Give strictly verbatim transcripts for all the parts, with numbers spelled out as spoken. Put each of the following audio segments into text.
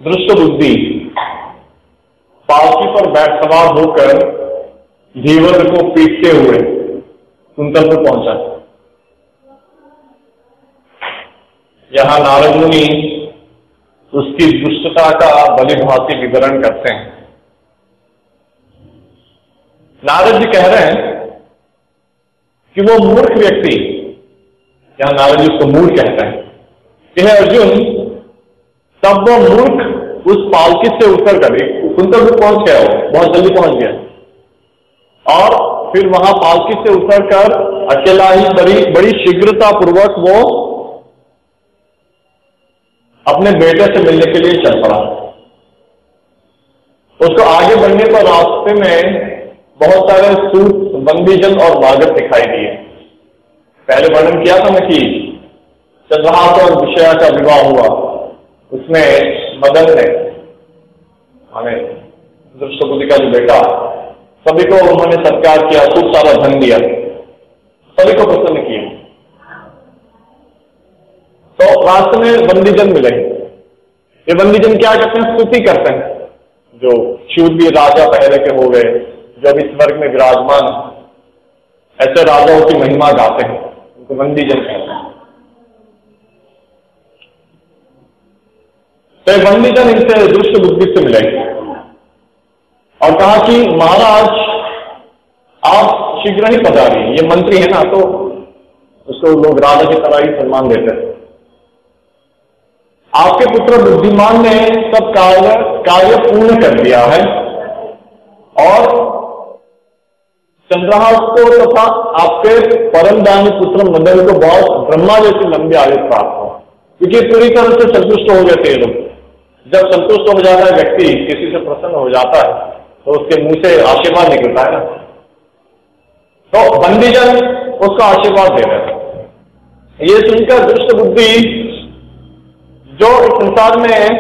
दुष्ट बुद्धि पालकी पर बैठ सवार होकर धीवर को पीटते हुए कुंतल पर पहुंचा। यहां नारद मुनि उसकी दुष्टता का भलीभांति विवरण करते हैं। नारद जी कह रहे हैं कि वो मूर्ख व्यक्ति, यहां नारद जी उसको मूर्ख कहते हैं, कि है अर्जुन, तब वो मूर्ख उस पालकी से उतर कर कुंतल पर पहुंच गया, बहुत जल्दी पहुंच गया और फिर वहां पालकी से उतरकर अकेला ही बड़ी बड़ी शीघ्रता पूर्वक वो अपने बेटे से मिलने के लिए चल पड़ा। उसको आगे बढ़ने पर रास्ते में बहुत सारे सूत, बंदीजन और मागध दिखाई दिए। पहले वर्णन किया था मैं कि चंद्रहास और विषया का विवाह हुआ, उसमें मदन ने हमें दुष्ट बुद्धि का जो बेटा, सभी को उन्होंने सत्कार किया, खूब सारा धन दिया, सभी को प्रसन्न किया। तो रास्ते में बंदीजन मिले। ये बंदीजन क्या करते हैं? स्तुति करते हैं। जो शूरवीर राजा पहले के हो गए, जो अब इस वर्ग में विराजमान, ऐसे राजाओं की महिमा गाते हैं, उनको बंदीजन कहते हैं। तो बंदीजन इनसे दुष्ट बुद्धि से मिले और कहा कि महाराज आप शीघ्र ही पधारिए, ये मंत्री है ना, तो उसको लोग राजा की तरह ही सम्मान देते हैं। आपके पुत्र बुद्धिमान ने सब कार्य कार्य पूर्ण कर दिया है और चंद्रहास को तथा आपके परम दानी पुत्र मदन को बहुत ब्रह्मा जैसी लंबी आयु प्राप्त हो, क्योंकि पूरी तरह से संतुष्ट हो गए थे लोग। जब संतुष्ट हो जाता है व्यक्ति, किसी से प्रसन्न हो जाता है, तो उसके मुंह से आशीर्वाद निकलता है ना। तो बंदीजन उसको आशीर्वाद दे रहे थे। ये सुनकर दुष्ट बुद्धि, जो इस संसार में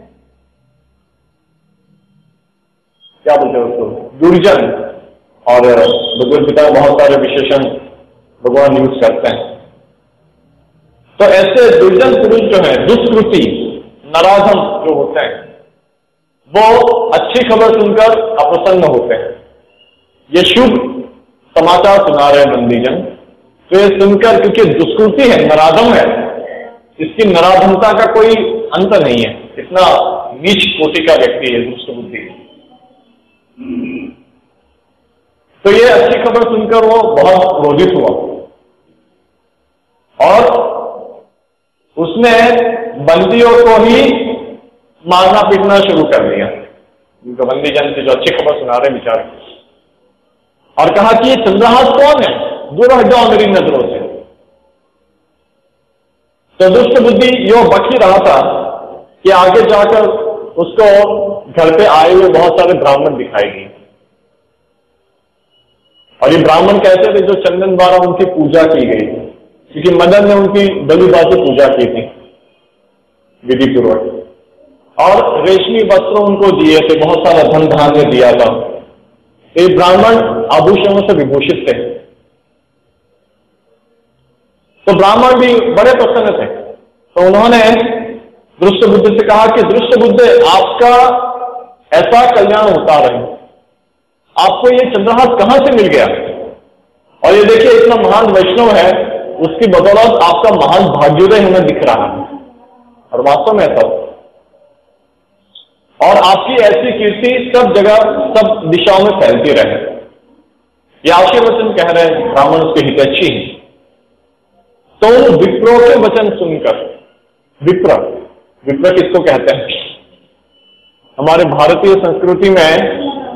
क्या बोलते हैं उसको, दुर्जन, और भगवद गीता में बहुत सारे विशेषण भगवान यूज करते हैं, तो ऐसे दुर्जन पुरुष जो है, दुष्कृति नराधम जो होते हैं, वो अच्छी खबर सुनकर अप्रसन्न होते हैं। ये शुभ समाचार सुना रहे बंदीजन, तो ये सुनकर, क्योंकि दुष्कृति है, नराधम है, इसकी नराधमता का कोई अंत नहीं है, इतना नीच कोटि का व्यक्ति है दुष्ट बुद्धि। तो ये अच्छी खबर सुनकर वो बहुत क्रोधित हुआ और उसने बंदियों को ही मारना पीटना शुरू कर दिया, उनको बंदीजन से जो अच्छी खबर सुना रहे बेचारे, और कहा कि ये चंद्रहास कौन है, दूर हट जाओ मेरी नजरों से। तो दुष्ट बुद्धि यो बक ही रहा था कि आगे जाकर उसको घर पे आए हुए बहुत सारे ब्राह्मण दिखाई दिए, और ये ब्राह्मण कहते थे जो चंदन द्वारा उनकी पूजा की गई, क्योंकि मदन ने उनकी बलिदान पूजा की थी विधि पूर्वक, और रेशमी वस्त्र उनको दिए थे, बहुत सारा धन धान्य दिया था। ये ब्राह्मण आभूषणों से विभूषित थे, तो ब्राह्मण भी बड़े प्रसन्न थे। तो उन्होंने दुष्ट बुद्धि से कहा कि दुष्ट बुद्धि, आपका ऐसा कल्याण होता रहे, आपको ये चंद्रहास कहां से मिल गया? और ये देखिए इतना महान वैष्णव है, उसकी बदौलत आपका महान भाग्योदय हमें दिख रहा है, और वास्तव में ऐसा, और आपकी ऐसी कीर्ति सब जगह सब दिशाओं में फैलती रहे। ये आशीर्वचन कह रहे हैं ब्राह्मण, उसके हितैषी हैं। तो विप्रो के वचन सुनकर, विप्र विप्र किसको कहते हैं? हमारे भारतीय संस्कृति में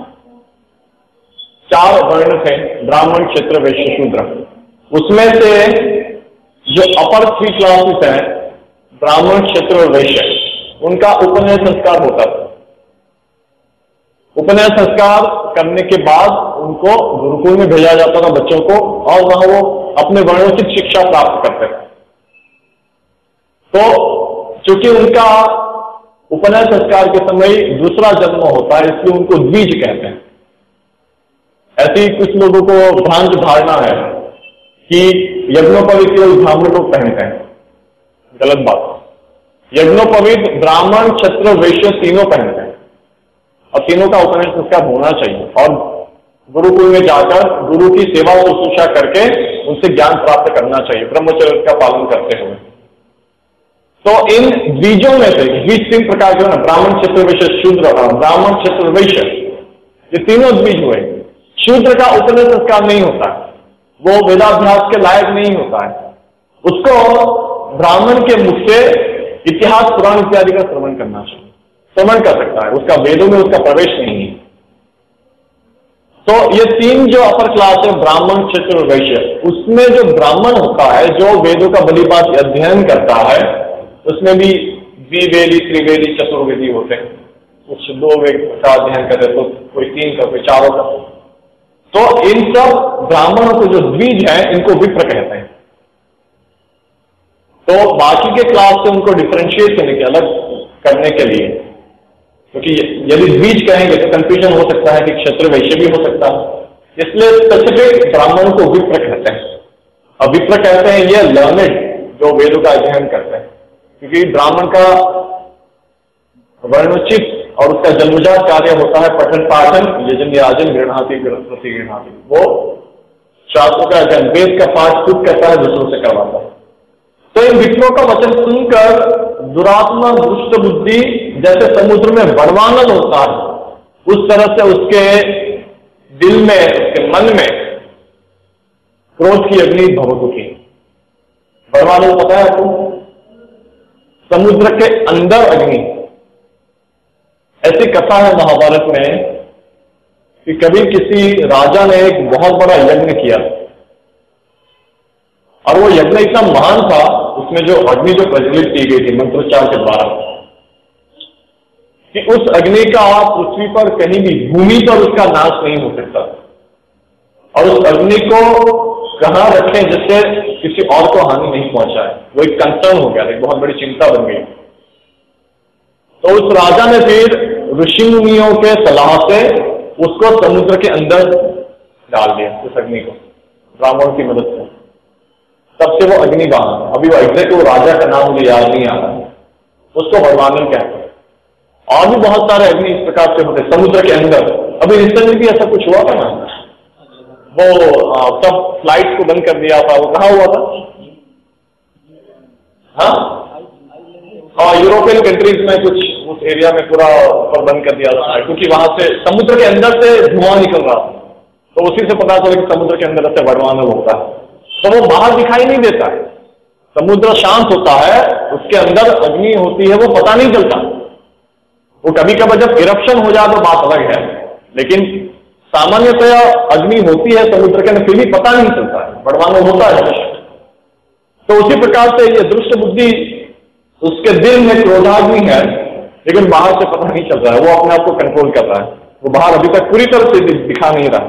चार वर्ण थे, ब्राह्मण, क्षत्रिय, वैश्य, शूद्र। उसमें से जो अपर थ्री क्लासेस हैं, ब्राह्मण, क्षत्रिय और वैश्य, उनका उपनयन संस्कार होता था। उपनयन संस्कार करने के बाद उनको गुरुकुल में भेजा जाता था बच्चों को, और वहां वो अपने वर्णोचित शिक्षा प्राप्त करते थे। तो चूंकि उनका उपनयन संस्कार के समय दूसरा जन्म होता है, इसलिए उनको द्विज कहते हैं। ऐसी कुछ लोगों को भ्रांत धारणा है कि यज्ञों पर केवल ब्राह्मण लोग पहनते हैं, गलत बात। यज्ञोपवीत ब्राह्मण, क्षत्रिय, वैश्य तीनों पहनते हैं और तीनों का उपनयन संस्कार होना चाहिए और गुरुकुल में जाकर गुरु की सेवा और शुश्रूषा करके उनसे ज्ञान प्राप्त करना चाहिए ब्रह्मचर्य का पालन करते हुए। तो इन द्विजों में से द्विज तीन प्रकार के ना, ब्राह्मण, क्षत्रिय, वैश्य, शूद्र। ब्राह्मण, क्षत्रिय, वैश्य ये तीनों द्विज हुए। शूद्र का उपनयन संस्कार नहीं होता है, वो वेदाभ्यास के लायक नहीं होता है, उसको ब्राह्मण के मुख से इतिहास, पुराण इत्यादि का श्रवण करना चाहिए, श्रवण कर सकता है, उसका वेदों में उसका प्रवेश नहीं है। तो ये तीन जो अपर क्लास है, ब्राह्मण, क्षत्रिय और वैश्य, उसमें जो ब्राह्मण होता है जो वेदों का बलिपात अध्ययन करता है, उसमें भी द्विवेदी, त्रिवेदी, चतुर्वेदी होते हैं, कुछ दो वेद का अध्ययन करते तो कोई तीन का, कोई चारों का। तो इन सब ब्राह्मणों को जो द्विज है इनको विप्र कहते हैं। तो बाकी के क्लास से उनको डिफरेंशिएट करने के, अलग करने के लिए, क्योंकि यदि द्विज कहेंगे तो कंफ्यूजन हो सकता है कि क्षत्रिय वैश्य भी हो सकता है, इसलिए स्पेसिफिक ब्राह्मण को विप्र कहते हैं। और विप्र कहते हैं ये लर्नेड जो वेदों का अध्ययन करते हैं, क्योंकि ब्राह्मण का वर्णोचित और उसका जन्मजात कार्य होता है पठन पाठन, यजन याजन, गृहणाति प्रति गृहणाति, वो शास्त्रों का अध्ययन, वेद का पाठ खुद करता है, दूसरों से करवाता है। तो इन विप्रों का वचन सुनकर दुरात्मा, दुष्ट बुद्धि जैसे समुद्र में बड़वानल होता है, उस तरह से उसके दिल में, उसके मन में क्रोध की अग्नि भभूकी। बड़वानल पता है आपको? समुद्र के अंदर अग्नि। ऐसी कथा है महाभारत में कि कभी किसी राजा ने एक बहुत बड़ा यज्ञ किया और वो यज्ञ इतना महान था, उसमें जो अग्नि जो प्रज्वलित की गई थी मंत्रोच्चार के द्वारा, कि उस अग्नि का पृथ्वी पर कहीं भी, भूमि पर उसका नाश नहीं हो सकता। और उस अग्नि को कहां रखें जिससे किसी और को हानि नहीं पहुंचाए, वो एक कंसर्न हो गया, एक बहुत बड़ी चिंता बन गई। तो उस राजा ने फिर ऋषि मुनियों के सलाह से उसको समुद्र के अंदर डाल दिया, उस अग्नि को, ब्राह्मणों की मदद से। तब से वो अग्नि बाण, अभी वो एग्जैक्ट वो राजा का नाम मुझे याद नहीं आ रहा, उसको बड़वानल कहते हैं। और भी बहुत सारे अग्नि इस प्रकार से होते समुद्र के अंदर। अभी रिसेंटली भी ऐसा कुछ हुआ था ना, वो सब फ्लाइट्स को बंद कर दिया था, वो कहाँ हुआ था? हाँ हाँ, यूरोपियन कंट्रीज में कुछ उस एरिया में पूरा पर बंद कर दिया था, क्योंकि वहां से समुद्र के अंदर से धुआं निकल रहा था। तो उसी से पता चला कि समुद्र के अंदर से बड़वानल होता है। तो वो बाहर दिखाई नहीं देता है, समुद्र शांत होता है, उसके अंदर अग्नि होती है, वो पता नहीं चलता। वो कभी कभी जब इरप्शन हो जाए तो बात अलग है, लेकिन सामान्यतया अग्नि होती है समुद्र के अंदर, फिर भी पता नहीं चलता है, बड़वानल होता है। तो उसी प्रकार से ये दुष्ट बुद्धि, उसके दिल में क्रोधाग्नि है, लेकिन बाहर से पता नहीं चल रहा है, वो अपने आप को कंट्रोल कर रहा है, वो बाहर अभी तक पूरी तरह से दिखा नहीं रहा।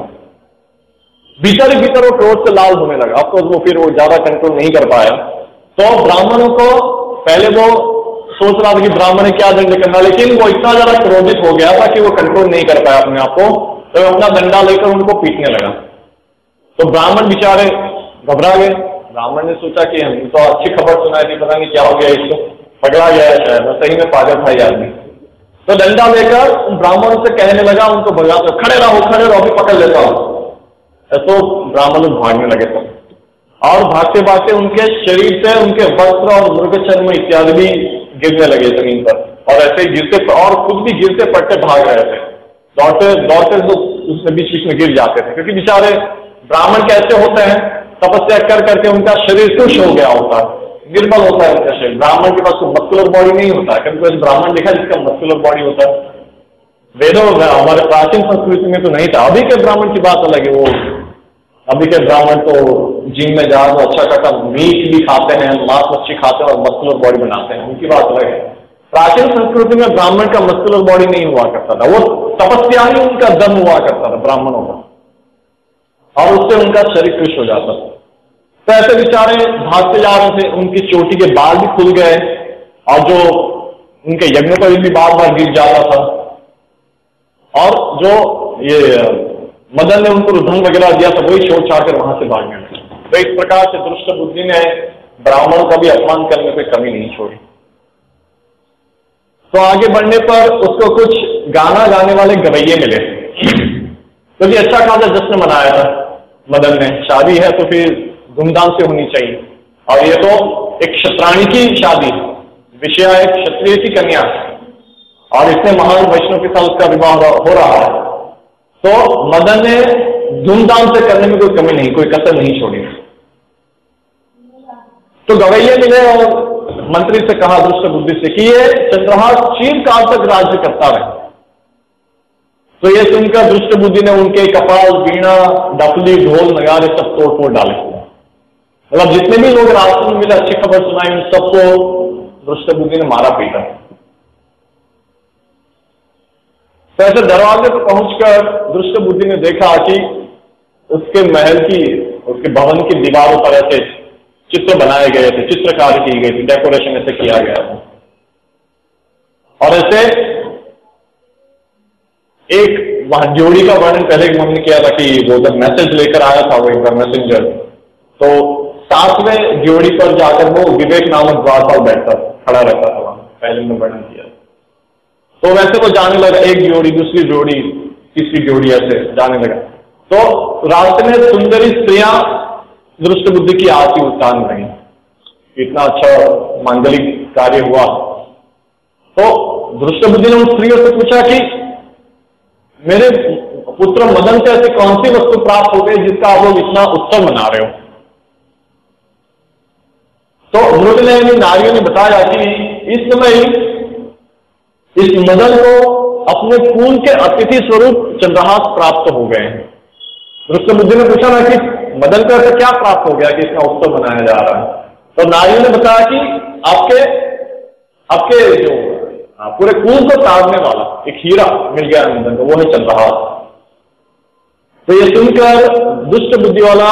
भीतर ही भीतर वो क्रोध से लाल होने लगा, ऑफकोर्स वो फिर वो ज्यादा कंट्रोल नहीं कर पाया। तो ब्राह्मणों को पहले वो सोच रहा था कि ब्राह्मण ने क्या दंड करना, लेकिन वो इतना ज्यादा क्रोधित हो गया था कि वो कंट्रोल नहीं कर पाया अपने आप को, तो अपना डंडा लेकर उनको पीटने लगा। तो ब्राह्मण बेचारे घबरा गए। ब्राह्मण ने सोचा कि हम तो अच्छी खबर सुनाई थी, पता नहीं क्या हो गया, इसको पकड़ा गया है शायद, सही में पागल था ये आदमी। तो डंडा लेकर ब्राह्मणों से कहने लगा, उनको भगाते, खड़े रहो खड़े रहो, अभी पकड़ लेता हूं। तो ब्राह्मण भागने लगे थे और भागते भागते उनके शरीर से उनके वस्त्र और मृग चर्म इत्यादि भी गिरने लगे जमीन पर, और ऐसे गिरते और खुद भी गिरते पड़ते भाग रहे थे, दौड़ते दौड़ते तो उसमें बीच बीच में गिर जाते थे, क्योंकि बेचारे ब्राह्मण कैसे होते हैं, तपस्या कर करके उनका शरीर तुष हो गया होता है, निर्बल होता है उनका शरीर। ब्राह्मण के पास मस्कुलर बॉडी नहीं होता है, कभी कोई ब्राह्मण देखा जिसका मस्कुलर बॉडी होता है? वेदों हमारे प्राचीन संस्कृति में तो नहीं था। अभी के ब्राह्मण की बात अलग है, वो अभी के ब्राह्मण तो जिम में जा तो अच्छा खासा मीट भी खाते हैं, मांस मच्छी खाते हैं और मस्कुलर बॉडी बनाते हैं, उनकी बात अलग है। प्राचीन संस्कृति में ब्राह्मण का मस्कुलर बॉडी नहीं हुआ करता था, वो तपस्या ही उनका दम हुआ करता था ब्राह्मणों का, और उससे उनका शरीर खुश हो जाता था। तो ऐसे बेचारे भागते जा रहे थे, उनकी चोटी के बाल भी खुल गए और जो उनके यज्ञ पर भी बार बार गिर जाता था, और जो ये मदन ने उनको रुधन वगैरह दिया था वही छोड़ छाड़ कर वहां से भागने लगे। तो इस प्रकार से दुष्ट बुद्धि ने ब्राह्मणों का भी अपमान करने पर कमी नहीं छोड़ी। तो आगे बढ़ने पर उसको कुछ गाना गाने वाले गवैये मिले, क्योंकि तो अच्छा खासा जश्न मनाया था मदन ने। शादी है तो फिर धूमधाम से होनी चाहिए, और ये तो एक क्षत्राणी की शादी, विषया एक क्षत्रिय की कन्या, और इतने महान वैष्णव के साथ उसका विवाह हो रहा है। तो मदन ने धूमधाम से करने में कोई कमी नहीं, कोई कसर नहीं छोड़ी। तो गवैये मिले और मंत्री से कहा दुष्ट बुद्धि से कि ये चंद्रहास चिरकाल तक राज्य करता रहे। तो ये सुनकर दुष्ट बुद्धि ने उनके कपाल, वीणा, डफली, ढोल, नगारे सब तोड़ फोड़ डाले। मतलब जितने भी लोग रास्ते में मिले अच्छी खबर सुनाई, उन सबको दुष्ट बुद्धि ने मारा पीटा। तो ऐसे दरवाजे पर पहुंचकर दुष्ट बुद्धि ने देखा कि उसके महल की, उसके भवन की दीवारों पर ऐसे चित्र बनाए गए थे, चित्रकारी की गई थी, डेकोरेशन ऐसे किया गया था। और ऐसे एक वहां ड्योढ़ी का वर्णन पहले हमने किया था कि वो जब मैसेज लेकर आया था वो एक बार मैसेंजर, तो सातवें ड्योढ़ी पर जाकर वो विवेक नामक द्वारपाल बैठता खड़ा रहता था वहां, पहले हमने वर्णन किया। तो वैसे वो जाने लगा, एक ड्योढ़ी, दूसरी ड्योढ़ी, तीसरी ड्योढ़ी, ऐसे जाने लगा। तो रास्ते में सुंदरी स्त्रियां दुष्ट बुद्धि की आरती उत्तान रही, इतना अच्छा मांगलिक कार्य हुआ। तो दुष्ट बुद्धि ने उन स्त्रियों से पूछा कि मेरे पुत्र मदन से ऐसी कौन सी वस्तु प्राप्त हो गई जिसका आप लोग इतना उत्सव मना रहे हो? तो मृग ने, नारियों ने बताया कि इस समय इस मदन को अपने कुल के अतिथि स्वरूप चंद्रहास प्राप्त हो गए हैं। दुष्ट बुद्धि ने पूछा ना कि मदन को ऐसा क्या प्राप्त हो गया कि इसका उत्सव मनाया जा रहा है? तो नारियों ने बताया कि आपके आपके जो पूरे कुल को तारने वाला एक हीरा मिल गया मदन को, वो है चंद्रहास। तो ये सुनकर दुष्ट बुद्धि वाला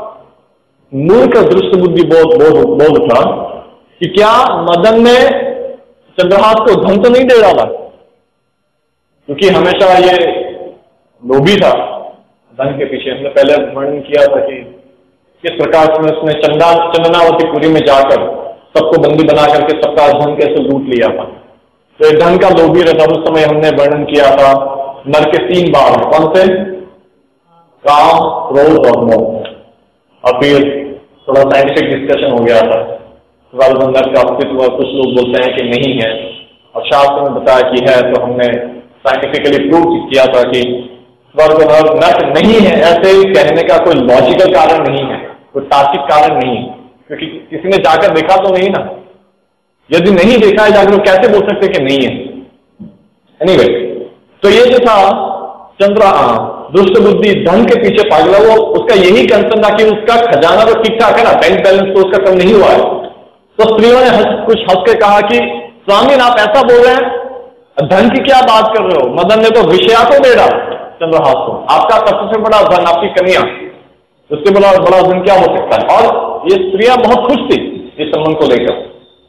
मूर्ख दुष्ट बुद्धि बोध बोध बोध उठा कि क्या मदन ने चंद्रहास को धन तो नहीं दे डाला? क्योंकि हमेशा ये लोभी था धन के पीछे। हमने पहले वर्णन किया था कि किस प्रकार से उसने चंदा चंदनावतीपुरी में जाकर सबको बंदी बना करके सबका धन कैसे लूट लिया था। तो ये धन का लोभी रहता, उस समय हमने वर्णन किया था नर के तीन बार, कौन से? काम, क्रोध और मोह। और फिर थोड़ा साइंटिफिक डिस्कशन हो गया था, नर का अस्तित्व कुछ लोग बोलते हैं कि नहीं है, और शास्त्र में बताया कि है। तो हमने साइंटिफिकली प्रूव किया था कि स्वर्ग और नर्क नहीं है, ऐसे कहने का कोई लॉजिकल कारण नहीं है, कोई तार्किक कारण नहीं है, क्योंकि किसी ने जाकर देखा तो नहीं ना। यदि नहीं देखा है जाकर, कैसे बोल सकते कि नहीं है? एनीवे, तो ये जो था चंद्र दुष्ट बुद्धि धन के पीछे पागल है, वो उसका यही कंसर्न था कि उसका खजाना तो ठीक ठाक है ना, बैंक बैलेंस तो उसका कम नहीं हुआ है। तो स्त्रियों ने हंस, कुछ हंस के कहा कि स्वामी आप ऐसा बोल रहे हैं, धन की क्या बात कर रहे हो? मदन ने तो विषया को दे डाला चंद्रहास को, आपका सबसे बड़ा धन आपकी कन्या, उससे बड़ा बड़ा धन क्या हो सकता है? और ये स्त्रियां बहुत खुश थी इस संबंध को लेकर,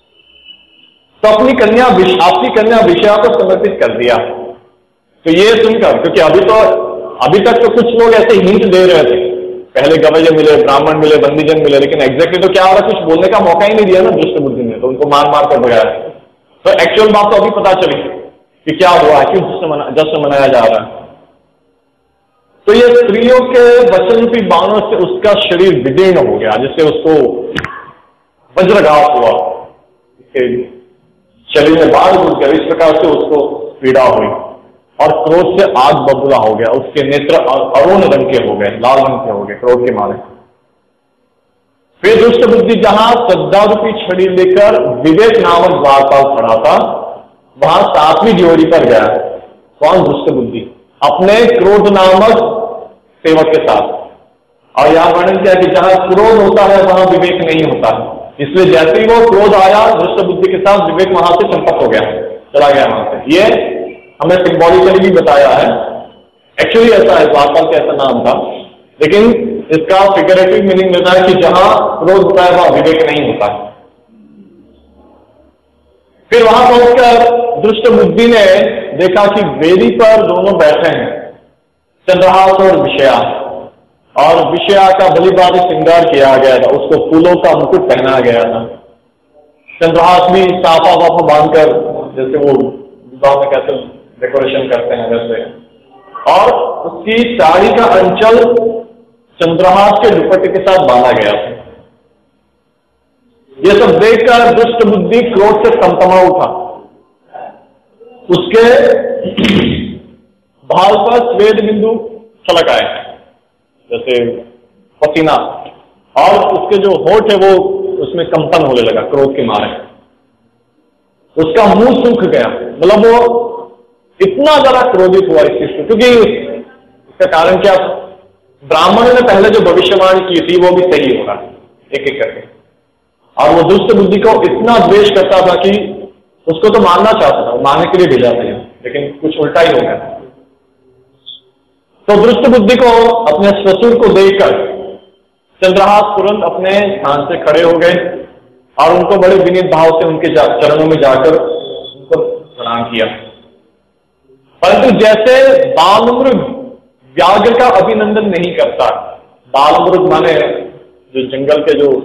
तो अपनी कन्या आपकी कन्या विषया को समर्पित कर दिया। तो ये सुनकर, क्योंकि अभी तो अभी तक तो कुछ लोग ऐसे हिंट दे रहे थे, पहले गवैये मिले, ब्राह्मण मिले, बंदीजन मिले, लेकिन एग्जैक्टली तो क्या हो रहा, कुछ बोलने का मौका ही नहीं दिया ना दुष्ट बुद्धि ने, तो उनको मार मार कर भगाया। तो एक्चुअल बात तो अभी पता चली कि क्या हुआ है, क्यों जश्न मनाया जा रहा है। तो ये स्त्रियों के वचन रूपी बाणों से उसका शरीर विदीर्ण हो गया, जिससे उसको वज्रघात हुआ, इसके शरीर में बाढ़ घुस गया, इस प्रकार से उसको पीड़ा हुई और क्रोध से आग बबूला हो गया, उसके नेत्र अरुण रंग के हो गए, लाल रंग के हो गए क्रोध के मारे। फिर दुष्ट बुद्धि जहां श्रद्धा रूपी छड़ी लेकर विवेक नामक द्वारपाल खड़ा था, वहां सातवीं ड्योढ़ी पर गया। कौन? दुष्ट बुद्धि अपने क्रोध नामक सेवक के साथ। और यहां वर्णन किया कि जहां क्रोध होता है वहां विवेक नहीं होता है, इसलिए जैसे ही वो क्रोध आया दुष्ट बुद्धि के साथ, विवेक वहां से चंपक हो गया, चला गया वहां से। ये हमें सिंबॉलिकली भी बताया है, एक्चुअली ऐसा है, द्वारपाल का ऐसा नाम था, लेकिन इसका फिगरेटिव मीनिंग मिलता है कि जहां क्रोध होता है वहां विवेक नहीं होता है। फिर वहां पहुंचकर दुष्ट बुद्धि ने देखा कि वेदी पर दोनों बैठे हैं, चंद्रहास और विषया, और विषया का भलीभांति श्रृंगार किया गया था, उसको फूलों का मुकुट पहनाया गया था। चंद्रहास भी साफा वाफा बांधकर जैसे वो विवाह में कैसे डेकोरेशन करते हैं वैसे, और उसकी साड़ी का अंचल चंद्रहास के दुपट्टे के साथ बांधा गया था। ये सब देखकर दुष्ट बुद्धि क्रोध से तमतमा उठा। उसके भाल पर स्वेद बिंदु छलक आए जैसे पसीना, और उसके जो होठ है वो उसमें कंपन होने लगा क्रोध के मारे। उसका मुंह सूख गया, मतलब वो इतना ज्यादा क्रोधित हुआ इस चीज से, क्योंकि इसका कारण क्या था? ब्राह्मण ने पहले जो भविष्यवाणी की थी वो भी सही होगा एक एक करके, और वो दुष्ट बुद्धि को इतना द्वेष करता था कि उसको तो मारना चाहता था, मारने के लिए भेजा था, लेकिन कुछ उल्टा ही हो गया। तो दुष्ट बुद्धि को अपने ससुर को देखकर चंद्रहास तुरंत अपने स्थान से खड़े हो गए और उनको बड़े विनीत भाव से उनके चरणों में जाकर उनको प्रणाम किया। परंतु जैसे बालमृग व्याघ्र का अभिनंदन नहीं करता, बालमृग माने जो जंगल के जो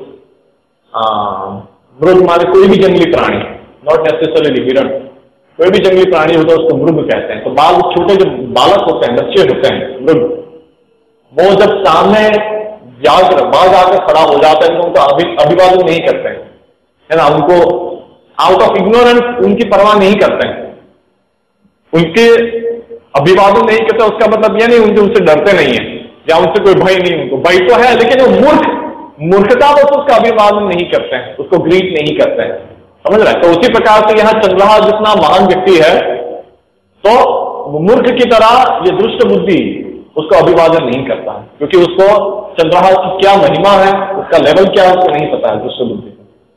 मृग माने कोई भी जंगली प्राणी, नॉट नेसेसरीली हिरण, कोई भी जंगली प्राणी होता है उसको मृग कहते हैं। तो बाल छोटे जो बालक होते हैं, बच्चे होते हैं मृग, वो जब सामने व्याघ्र बाघ आकर खड़ा हो जाता है तो उनको अभि, अभिवादन नहीं करते हैं, है ना, उनको आउट ऑफ इग्नोरेंस उनकी परवाह नहीं करते हैं, उनके अभिवादन नहीं करते। उसका मतलब यह नहीं उनसे उनसे डरते नहीं है या उनसे कोई भय नहीं, उनको भय तो है लेकिन वो मूर्ख मूर्खता बस उसका अभिवादन नहीं करते हैं, उसको ग्रीट नहीं करते हैं, समझ रहे हैं? तो उसी प्रकार से यहां चंद्रहास जितना महान व्यक्ति है तो मूर्ख की तरह ये दुष्ट बुद्धि उसको अभिवादन नहीं करता है, क्योंकि उसको चंद्रहास की क्या महिमा है, उसका लेवल क्या है, उसको नहीं पता है दुष्ट बुद्धि।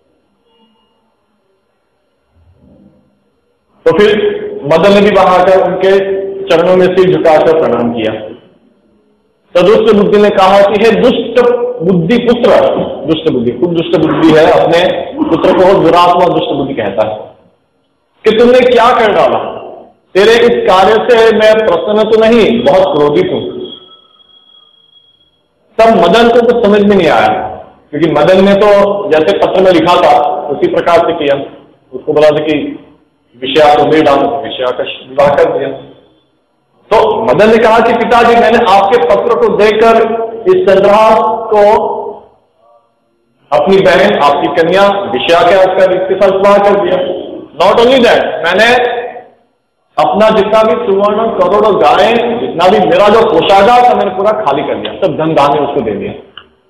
तो फिर मदन ने भी वहां आकर उनके चरणों में सिर झुकाकर प्रणाम किया। तो दुष्ट बुद्धि ने कहा कि हे दुष्ट बुद्धि पुत्र, दुष्ट बुद्धि खूब दुष्ट बुद्धि है, अपने पुत्र को दुरात्मा दुष्ट बुद्धि कहता है, कि तुमने क्या कर डाला? तेरे इस कार्य से मैं प्रसन्न तो नहीं, बहुत क्रोधित हूं। तब मदन को कुछ समझ में नहीं आया, क्योंकि मदन ने तो जैसे पत्र में लिखा था उसी प्रकार से किया। उसको बोला था कि विषया को दे डालो, विषया का विवाह कर दिया। तो मदन ने कहा कि पिताजी, मैंने आपके पत्र को देखकर इस चंद्रहास को अपनी बहन, आपकी कन्या विषया के आकर इसके साथ विवाह कर दिया। नॉट ओनली दैट, मैंने अपना जितना भी सुवर्ण करोड़ों गायें, जितना भी मेरा जो कोषागार था मैंने पूरा खाली कर दिया, सब धन धान्य उसको दे दिया।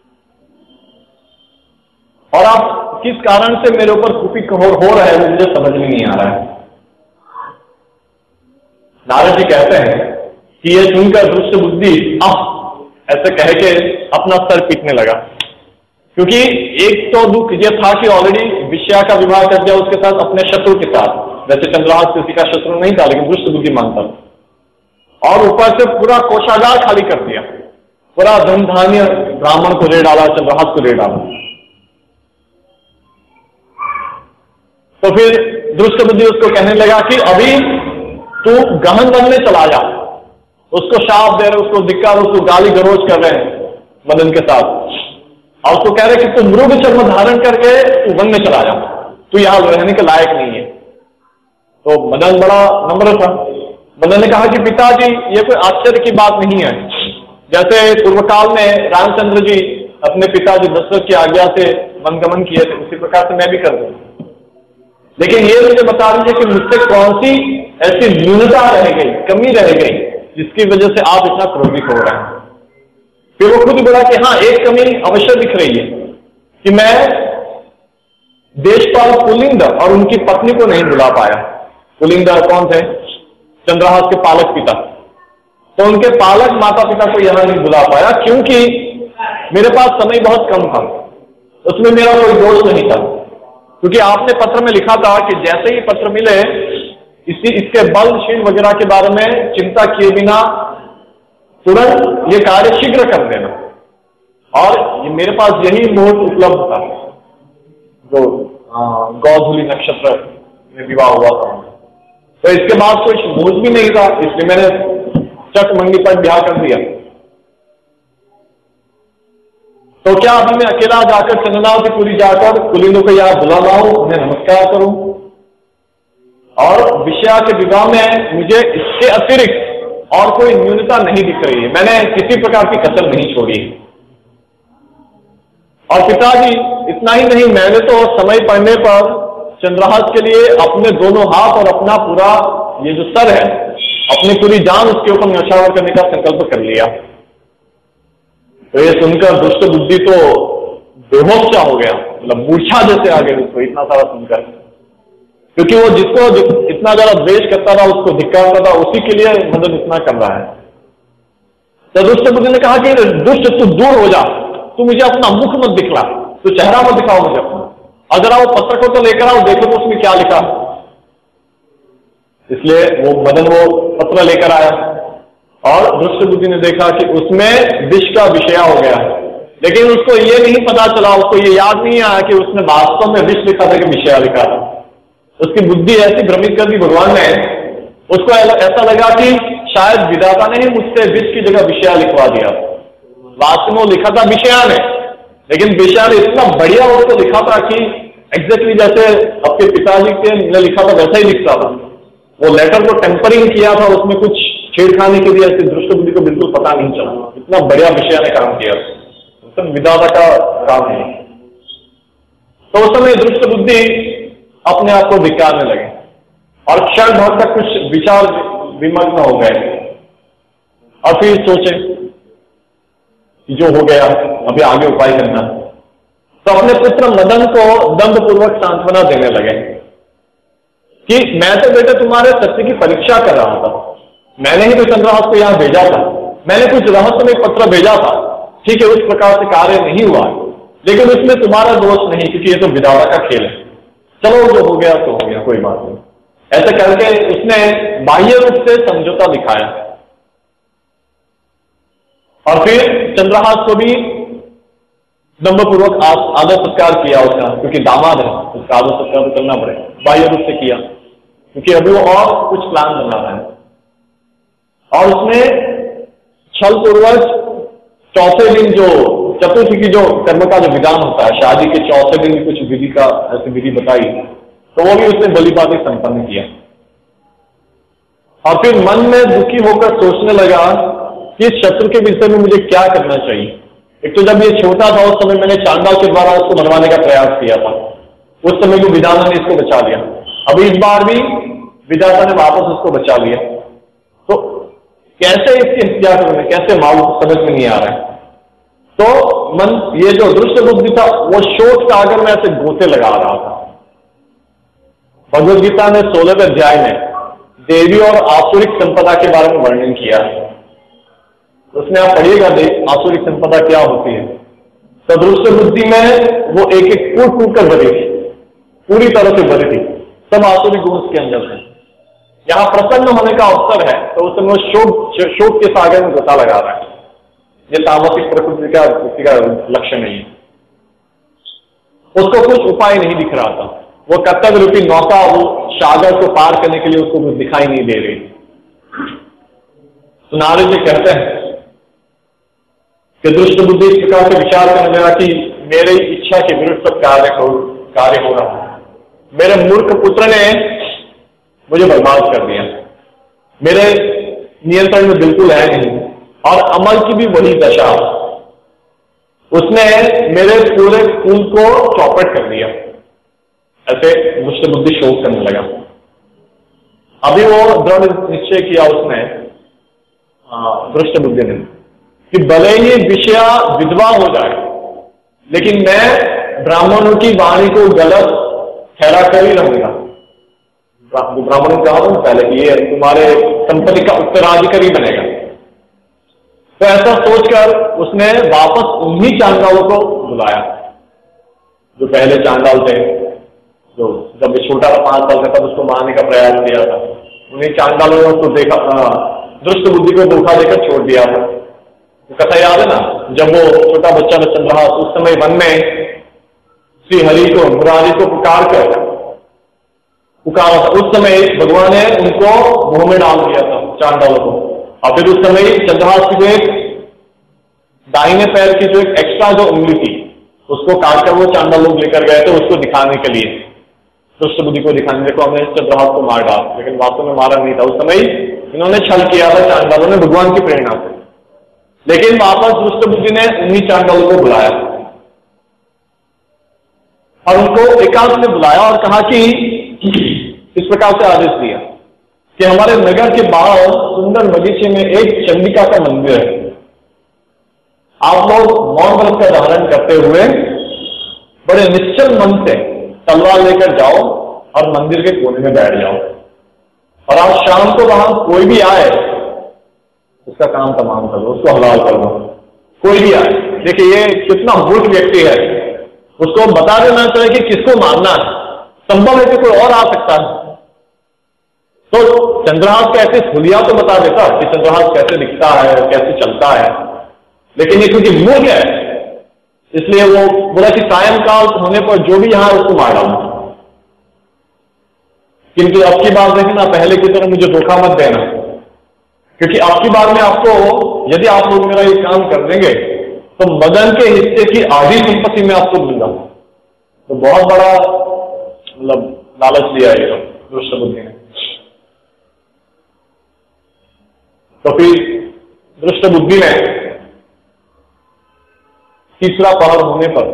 और आप किस कारण से मेरे ऊपर कुपित हो रहे हैं वो मुझे समझ में नहीं आ रहा है। नारद जी कहते हैं कि ये सुनकर दुष्ट बुद्धि आह ऐसे कह के अपना सर पीटने लगा, क्योंकि एक तो दुख ये था कि ऑलरेडी विषया का विवाह कर दिया उसके साथ, अपने शत्रु के साथ। वैसे चंद्रहास किसी का शत्रु नहीं था लेकिन दुष्ट बुद्धि मानता था, और ऊपर से पूरा कोषागार खाली कर दिया, पूरा धन धान्य ब्राह्मण को दे डाला, चंद्रहास को दे डाला। तो फिर दुष्ट बुद्धि उसको कहने लगा कि अभी तू गहन वन में चला जा। उसको शाप दे रहे, उसको धिक्कार, उसको गाली गलौज कर रहे हैं मदन के साथ, और उसको कह रहे कि तू मृग चर्म धारण करके तू वन में चला जा, तू यहां रहने के लायक नहीं है। तो मदन बड़ा नम्र था। मदन ने कहा कि पिताजी, ये कोई आश्चर्य की बात नहीं है, जैसे पूर्व काल में रामचंद्र जी अपने पिताजी दशरथ की आज्ञा से वनगमन किए थे, उसी प्रकार से मैं भी कर दूंगा। लेकिन ये मुझे बता दीजिए कि मुझसे कौन सी ऐसी न्यूनता रह गई, कमी रह गई, जिसकी वजह से आप इतना क्रोधित हो रहे हैं। फिर वो खुद बोला कि हाँ, एक कमी अवश्य दिख रही है कि मैं देशपाल पुलिंद और उनकी पत्नी को नहीं बुला पाया। पुलिंद कौन थे? चंद्रहास के पालक पिता। तो उनके पालक माता पिता को यहां नहीं बुला पाया, क्योंकि मेरे पास समय बहुत कम था, उसमें मेरा कोई दोष नहीं था। क्योंकि आपने पत्र में लिखा था कि जैसे ही पत्र मिले इसी इसके बलशील वगैरह के बारे में चिंता किए बिना तुरंत ये कार्य शीघ्र कर देना, और ये मेरे पास यही मुहूर्त उपलब्ध था जो गौधूली नक्षत्र में विवाह हुआ था। तो इसके बाद कोई मुहूर्त भी नहीं था, इसलिए मैंने चट मंडी पर ब्याह कर दिया। तो क्या अभी मैं अकेला जाकर चंदनावतीपुरी जाकर पुलिंदों को यहाँ बुला लाऊं, उन्हें नमस्कार करूं? और विषया के विवाह में मुझे इसके अतिरिक्त और कोई न्यूनता नहीं दिख रही है, मैंने किसी प्रकार की कसर नहीं छोड़ी। और पिताजी इतना ही नहीं, मैंने तो समय पड़ने पर चंद्रहास के लिए अपने दोनों हाथ और अपना पूरा ये जो सर है, अपनी पूरी जान उसके ऊपर न्यौछावर करने का संकल्प कर लिया। तो ये सुनकर दुष्ट बुद्धि तो बेहोश सा हो गया, मतलब मूर्छा जैसे आ गई उसको इतना सारा सुनकर, क्योंकि वो जिसको इतना ज्यादा द्वेष करता था, उसको धिक्कारता था, उसी के लिए मदद इतना कर रहा है। तो दुष्ट बुद्धि ने कहा कि दुष्ट तू दूर हो जा, तू मुझे अपना मुख मत दिखला, तू चेहरा मत दिखाओ मुझे अपना, अगर वो पत्र को तो लेकर आओ, देखो तो उसमें क्या लिखा। इसलिए वो मदन वो पत्र लेकर आया और दुष्ट बुद्धि ने देखा कि उसमें विष का विषय हो गया है, लेकिन उसको ये नहीं पता चला, उसको ये याद नहीं आया कि उसने वास्तव में विष लिखा था कि विषय लिखा था। उसकी बुद्धि ऐसी भ्रमित कर दी भगवान ने, उसको ऐसा लगा कि शायद विधाता ने ही मुझसे विष की जगह विषय लिखवा दिया। वास्तव में लिखा था विषया ने, लेकिन विषया ने इतना बढ़िया उसको लिखा था कि एग्जैक्टली जैसे आपके पिताजी के ने लिखा था वैसा ही लिखता था। वो लेटर को टेम्परिंग किया था, उसमें कुछ छेड़खानी के लिए ऐसे दुष्ट बुद्धि को बिल्कुल पता नहीं चला, इतना बढ़िया विषया ने काम किया, विधाता का काम है। तो उस समय दुष्ट बुद्धि अपने आप को धिक्कारने लगे और क्षण भर तक कुछ विचार विमग्न हो गए और फिर सोचे कि जो हो गया अभी आगे उपाय करना। तो अपने पुत्र मदन को दंड पूर्वक सांत्वना देने लगे कि मैं तो बेटे तुम्हारे सत्य की परीक्षा कर रहा था, मैंने ही तो चंद्रहास को यहां भेजा था, मैंने कुछ रहस्यमय पत्र भेजा था, ठीक है उस प्रकार से कार्य नहीं हुआ, लेकिन उसमें तुम्हारा दोष नहीं, क्योंकि ये तो विधाता का खेल है, चलो जो हो गया तो हो गया, कोई बात नहीं। ऐसे करके उसने बाह्य रूप से समझौता दिखाया और फिर चंद्रहास को भी दंभपूर्वक आदर सत्कार किया उसका, क्योंकि दामाद है उसका आदर सत्कार तो करना पड़ेगा, बाह्य रूप से किया, क्योंकि अभी वो और कुछ प्लान बना रहा है। और उसने छल पूर्वक चौथे दिन जो चतुर्थी की जो कर्म का जो विधान होता है, शादी के चौथे दिन कुछ विधि का ऐसी विधि बताई, तो वो भी उसने बलिपाती संपन्न किया। और फिर मन में दुखी होकर सोचने लगा कि इस शत्रु के विषय में मुझे क्या करना चाहिए। एक तो जब ये छोटा था उस समय मैंने चांडाल के द्वारा उसको मरवाने का प्रयास किया था, उस समय भी विधाता ने इसको बचा लिया, अभी इस बार भी विधाता ने वापस उसको बचा लिया, तो कैसे इसकी हत्या करूं, कैसे मारूं, समझ में नहीं आ रहा है। तो मन ये जो दुष्ट बुद्धि था वो शोक सागर में ऐसे गोते लगा रहा था। भगवद गीता ने सोलहवें अध्याय में देवी और आसुरिक संपदा के बारे में वर्णन किया है, उसमें आप पढ़िएगा आसुरिक संपदा क्या होती है। तो दुष्ट बुद्धि में वो एक एक कूट कूट कर भरी थी, पूरी तरह से भरी थी, सब आसुरिक गुण उसके अंदर है। यहां प्रसन्न होने का अवसर है तो उस समय शोक शोक के सागर में गोता लगा रहा है। ये तामसिक प्रकृति का किसी का लक्षण नहीं है। उसको कुछ उपाय नहीं दिख रहा था, वो कर्तव्य रूपी नौका वो सागर को पार करने के लिए उसको कुछ दिखाई नहीं दे रही। तो नारद जी कहते हैं कि दुष्ट बुद्धि इस प्रकार से विचार करने लगा कि मेरी इच्छा के विरुद्ध सब कार्य हो कार्य हो रहा है, मेरे मूर्ख पुत्र ने मुझे बर्बाद कर दिया, मेरे नियंत्रण में बिल्कुल है नहीं, और अमल की भी वही दशा, उसने मेरे पूरे कुल को चौपट कर दिया। ऐसे दुष्ट बुद्धि शोक करने लगा। अभी वो दृढ़ निश्चय किया उसने, दुष्ट बुद्धि ने, कि भले ही विषया विधवा हो जाए लेकिन मैं ब्राह्मणों की वाणी को गलत ठहरा कर ही रहूंगा। ब्राह्मणों ने कहा था पहले कि ये तुम्हारे संपत्ति का उत्तराधिकारी बनेगा। तो ऐसा सोचकर उसने वापस उन्हीं चांडालों को बुलाया जो पहले चांडाल थे, जो जब ये छोटा था पांच साल का तब उसको मारने का प्रयास किया था। उन्हीं चांडालों ने उसको देखा, दुष्ट बुद्धि को धोखा देकर छोड़ दिया था। तो कथा याद है ना, जब वो छोटा बच्चा चल रहा उस समय वन में श्री हरि को मुरारी को पुकार कर पुकारा था। उस समय भगवान ने उनको मुंह में डाल दिया था चांडालों को, और फिर उस समय चंद्रहास की जो एक दाहिने पैर की जो एक एक्स्ट्रा जो उंगली थी उसको काटकर वो चांडाल लोग लेकर गए थे उसको दिखाने के लिए। दुष्ट बुद्धि को दिखाने, देखो हमने चंद्रहास को मार डाला, लेकिन वास्तव में मारा नहीं था। उस समय इन्होंने छल किया था चांडालों ने भगवान की प्रेरणा से, लेकिन वापस दुष्ट बुद्धि ने उन्हीं चांडालों को बुलाया और उनको एकांत में बुलाया और कहा कि इस प्रकार से आदेश दिया कि हमारे नगर के बाहर सुंदर बगीचे में एक चंडिका का मंदिर है, आप लोग मौन व्रत का धारण करते हुए बड़े निश्चल मन से तलवार लेकर जाओ और मंदिर के कोने में बैठ जाओ, और आज शाम को वहां कोई भी आए उसका काम तमाम कर दो, उसको हलाल कर दो। कोई भी आए, देखिए ये कितना मूर्ख व्यक्ति है, उसको बता देना चाहिए कि किसको मारना है। संभव है कि कोई और आ सकता है, तो चंद्रहास कैसे खुलिया तो बता देता कि चंद्रहास कैसे दिखता है, कैसे चलता है, लेकिन ये क्योंकि मूर्ख है इसलिए वो बोला कि सायंकाल होने पर जो भी यहां उसको मार डालना, किंतु अब की बार देखना पहले की तरह मुझे धोखा मत देना, क्योंकि अब की बार में आपको, यदि आप लोग मेरा ये काम कर देंगे तो मदन के हिस्से की आधी संपत्ति में आपको दूंगा। तो बहुत बड़ा मतलब लालच दिया है दुष्ट बुद्धि ने। तो फिर दुष्ट बुद्धि ने तीसरा पहर होने पर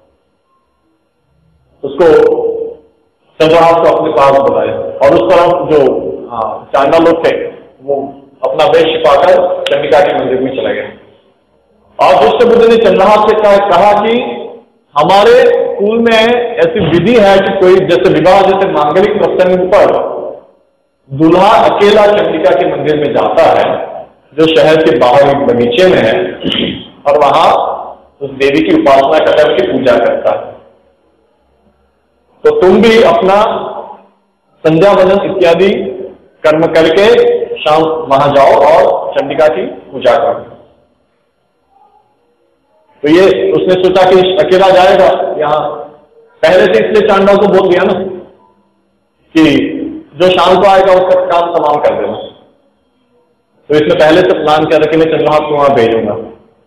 उसको चंद्रहास को अपने पास बुलाया और उस तरफ जो चांडा लोग थे वो अपना वेश छिपाकर चंडिका के मंदिर में चला गया। और दुष्ट बुद्धि ने चंद्रहास से कहा कि हमारे स्कूल में ऐसी विधि है कि कोई जैसे विवाह जैसे मांगलिक प्रसंग पर दूल्हा अकेला चंडिका के मंदिर में जाता है जो शहर के बाहर एक बगीचे में है, और वहां उस देवी की उपासना करके पूजा करता है। तो तुम भी अपना संध्या वंदन इत्यादि कर्म करके शाम वहां जाओ और चंडिका की पूजा करो। तो ये उसने सोचा कि अकेला जाएगा यहाँ, पहले से इसलिए चांडाल को बोल दिया ना कि जो शाम को आएगा उसका काम तमाम कर देना, तो इसने पहले से प्लान कर रखे मैं चंद्रहास को वहां भेजूंगा।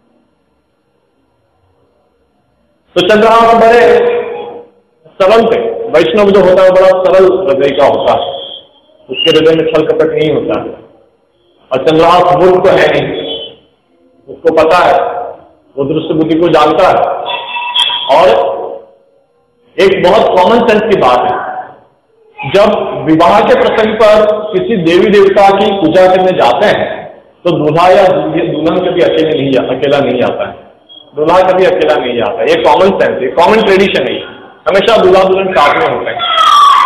तो चंद्रहास बड़े सरल थे, वैष्णव जो होता है बड़ा सरल हृदय का होता है, उसके हृदय में छल कपट नहीं होता है। और चंद्रहास मूर्ख तो है नहीं, उसको पता है, वो दुष्ट बुद्धि को जानता है। और एक बहुत कॉमन सेंस की बात है, जब विवाह के प्रसंग पर किसी देवी देवता की पूजा करने जाते हैं तो दूल्हा या दुल्हन कभी अकेले नहीं जा अकेला नहीं जाता है, दूल्हा कभी अकेला नहीं जाता। ये कॉमन सेंस है, कॉमन ट्रेडिशन है, हमेशा दूल्हा दुल्हन साथ में होते हैं।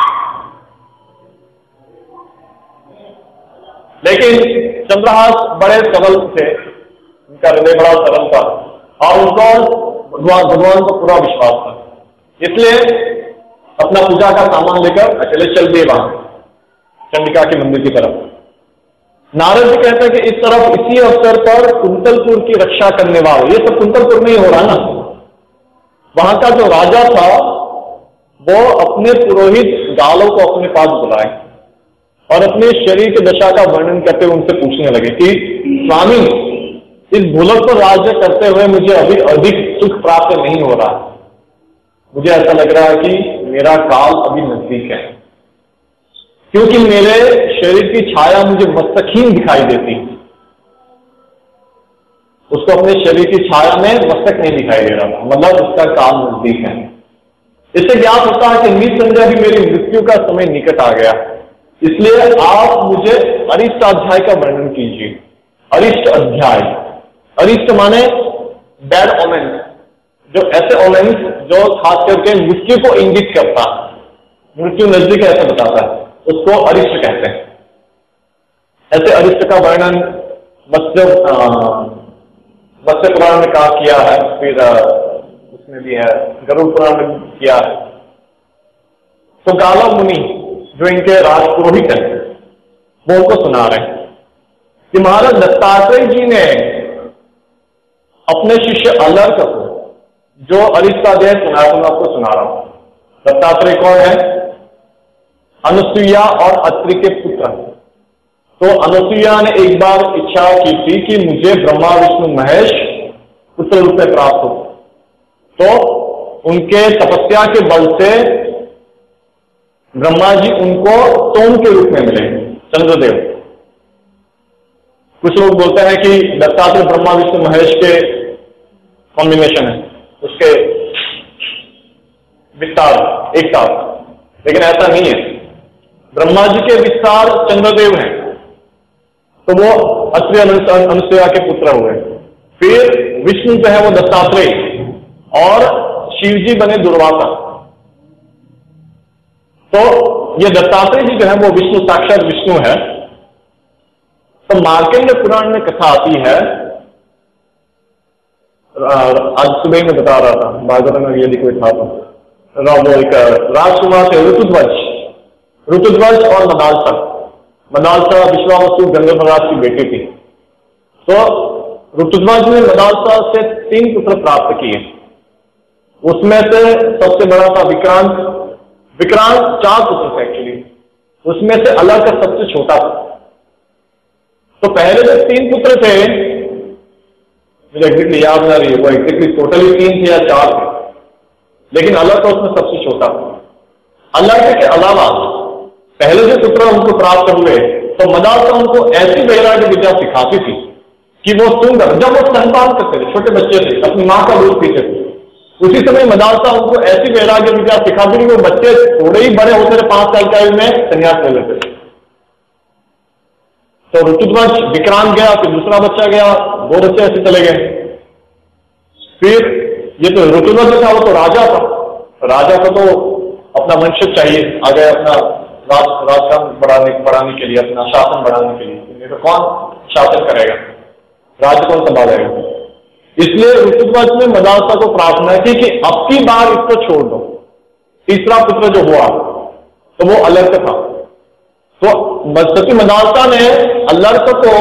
लेकिन चंद्रहास बड़े सरल थे, उनका हृदय बड़ा सरल था और उनको भगवान भगवान को पूरा विश्वास था, इसलिए अपना पूजा का सामान लेकर अकेले चल दिए वहां चंडिका के मंदिर की तरफ। नारद जी कहते हैं कि इस तरफ इसी अवसर पर कुंतलपुर की रक्षा करने वाले, ये सब कुंतलपुर में ही हो रहा ना, वहां का जो राजा था वो अपने पुरोहित गालों को अपने पास बुलाए और अपने शरीर की दशा का वर्णन करते हुए उनसे पूछने लगे कि स्वामी, इस भूलोक पर राज्य करते हुए मुझे अभी अधिक सुख प्राप्त नहीं हो रहा, मुझे ऐसा लग रहा है कि मेरा काल अभी नजदीक है, क्योंकि मेरे शरीर की छाया मुझे मस्तकहीन दिखाई देती। उसको अपने शरीर की छाया में मस्तक नहीं दिखाई दे रहा था, मतलब उसका काल नजदीक है। इससे ज्ञात होता है कि निसंदेह भी मेरी मृत्यु का समय निकट आ गया, इसलिए आप मुझे अरिष्ट अध्याय का वर्णन कीजिए। अरिष्ट अध्याय, अरिष्ट माने बैड ओमेंस, जो ऐसे ओमेंस जो खास करके मृत्यु को इंगित करता है, मृत्यु नजदीक ऐसा बताता है, उसको अरिष्ट कहते हैं। ऐसे अरिष्ट का वर्णन मत्स्य मत्स्य पुराण में कहा किया है, फिर उसमें भी है, गरुड़ पुराण में किया है। तो गालव मुनि जो इनके राजपुरोहित हैं वो उनको सुना रहे हैं कि महाराज दत्तात्रेय जी ने अपने शिष्य अलर्क को जो अरिष्टाध्याय सुनाया, मैं आपको सुना रहा हूं। दत्तात्रेय कौन है? अनुसुईया और अत्रि के पुत्र। तो अनुसुईया ने एक बार इच्छा की थी कि मुझे ब्रह्मा विष्णु महेश पुत्र रूप में प्राप्त हो, तो उनके तपस्या के बल से ब्रह्मा जी उनको सोम के रूप में मिले, चंद्रदेव। कुछ लोग बोलते हैं कि दत्तात्रेय ब्रह्मा विष्णु महेश के कॉम्बिनेशन है, उसके विस्तार एक साथ, लेकिन ऐसा नहीं है। ब्रह्मा जी के विस्तार चंद्रदेव हैं, तो वो अत्रि अनुसुया के पुत्र हुए। फिर विष्णु जो है वो दत्तात्रेय और शिव जी बने दुर्वासा। तो ये दत्तात्रेय जी जो है वो विष्णु, साक्षात विष्णु है। तो मार्कंडेय पुराण में कथा आती है, आज सुबह में बता रहा था, भागवत में यदि कोई था तो, वो एक राजकुमार थे ऋतुध्वज, ऋतुध्वज और मदालसा। मदालसा विश्वावसु गंधर्वराज की बेटी थी। तो ऋतुध्वज ने मदालसा से तीन पुत्र प्राप्त किए। उसमें से सबसे बड़ा था विक्रांत। विक्रांत चार पुत्र थे एक्चुअली, उसमें से अलग का सबसे छोटा था। तो पहले जो तीन पुत्र थे, मुझे एग्जैक्टली याद ना रही है वो एग्जैक्टली टोटली तीन थे या चार थे, लेकिन अलग तो उसमें सबसे छोटा था। अलग के अलावा पहले जो पुत्र उनको प्राप्त हुए, तो मदालसा उनको ऐसी वैराग्य विद्या सिखाती थी कि वो सुंदर, जब वो स्तनपान करते थे, छोटे बच्चे थे, अपनी माँ का दूध पीते थे, उसी समय मदालसा उनको ऐसी वैराग्य विद्या सिखाती थी कि वो बच्चे थोड़े ही बड़े होते थे, पांच साल की आयु में संन्यास ले लेते थे। तो ऋतुध्वज विक्रांत गया, फिर दूसरा बच्चा गया, दो बच्चे ऐसे चले गए। फिर ये तो ऋतुध्वज था, वो तो राजा था, राजा को तो अपना वंशज चाहिए आगे, अपना राज राजकाम बढ़ाने बढ़ाने के लिए, अपना शासन बढ़ाने के लिए। नहीं तो कौन शासन करेगा, राज्य कौन संभालेगा? इसलिए ऋतुध्वज ने मदालसा को प्रार्थना की कि अब की बार इसको छोड़ दो। तीसरा पुत्र जो हुआ तो वो अलर्क था। तो सती मदालसा ने अलर्क को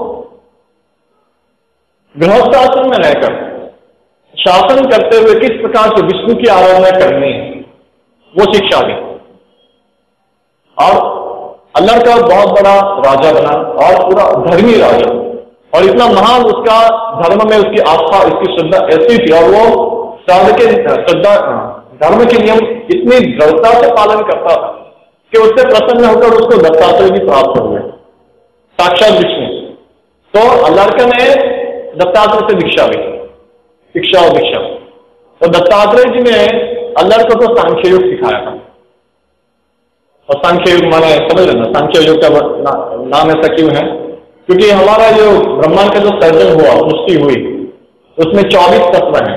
गृहस्थ आश्रम में रहकर शासन करते हुए किस प्रकार से विष्णु की आराधना करनी है वो शिक्षा दी। और अलर्क का बहुत बड़ा राजा बना और पूरा धर्मी राजा, और इतना महान उसका धर्म में उसकी आस्था, उसकी श्रद्धा ऐसी थी, और वो श्राद्ध के श्रद्धा धर्म के नियम इतनी दृढ़ता से पालन करता था कि उससे प्रसन्न होकर उसको दत्तात्रेय भी प्राप्त हुए, साक्षात विष्णु। तो अलर्क ने दत्तात्रेय से दीक्षा ली, शिक्षा और दीक्षा। तो दत्तात्रेय जी ने अलर्क को सांख्य योग सिखाया था। और सांख्य योग माने समझ लेना, सांख्य योग का ना, नाम ऐसा क्यों है? क्योंकि हमारा जो ब्रह्मांड का जो सर्जन हुआ, सृष्टि हुई, उसमें चौबीस तत्व हैं।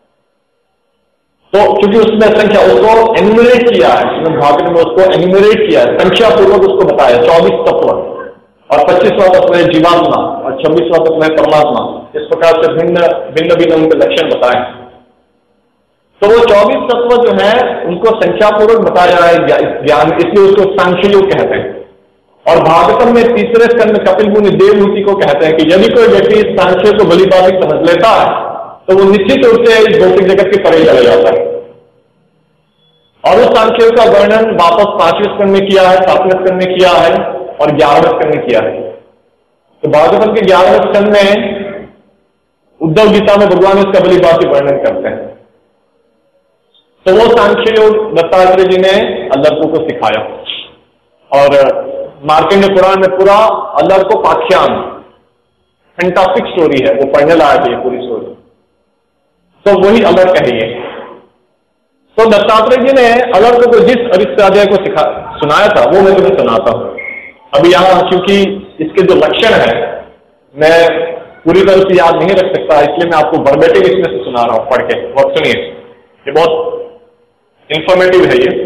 तो क्योंकि उसमें संख्या, उसको एन्यूमरेट किया है, भागवत में उसको एन्यूमरेट किया है, संख्या पूर्वक उसको बताया, चौबीस तत्व। और पच्चीसवां तत्व है जीवात्मा, और छब्बीसवां तत्व है परमात्मा। इस प्रकार से भिन्न भिन्न भिन्न उनके लक्षण बताए। तो वो चौबीस तत्व जो है उनको संख्या पूर्वक बताया है ज्ञान, इसलिए उसको सांख्य योग कहते हैं। और भागवतम में तीसरे स्कंद में कपिल मुनि देवहूति को कहते हैं कि यदि कोई व्यक्ति इस सांख्य को भली भांति समझ लेता है तो वो निश्चित रूप से इस भौतिक जगत के परे चले जाता है। और उस सांख्य का वर्णन वापस पांचवें स्कंद में किया है, सातवें स्कंद में किया है और ग्यारहवें स्कंद में किया है। तो भागवतम के ग्यारहवें स्कंद में उद्धव गीता में भगवान इसका भली भांति वर्णन करते हैं। तो वो सांख्य योग दत्तात्रेय जी ने अलर्को को सिखाया। और मार्कंडेय पुराण में पूरा अलर्को पाख्यान, फैंटास्टिक स्टोरी है, वो पढ़ने लायक है ये पूरी स्टोरी। तो वही अलर्क है ये। तो दत्तात्रेय जी ने अलर्क को जिस अरिष्टाध्याय को सिखा सुनाया था वो मैं तुम्हें सुनाता हूं। अभी यहां क्योंकि इसके जो लक्षण है मैं पूरी तरह से याद नहीं रख सकता, इसलिए मैं आपको वर्बेटिम इसमें से सुना रहा हूं पढ़ के। बहुत सुनिए, ये बहुत इंफॉर्मेटिव है ये।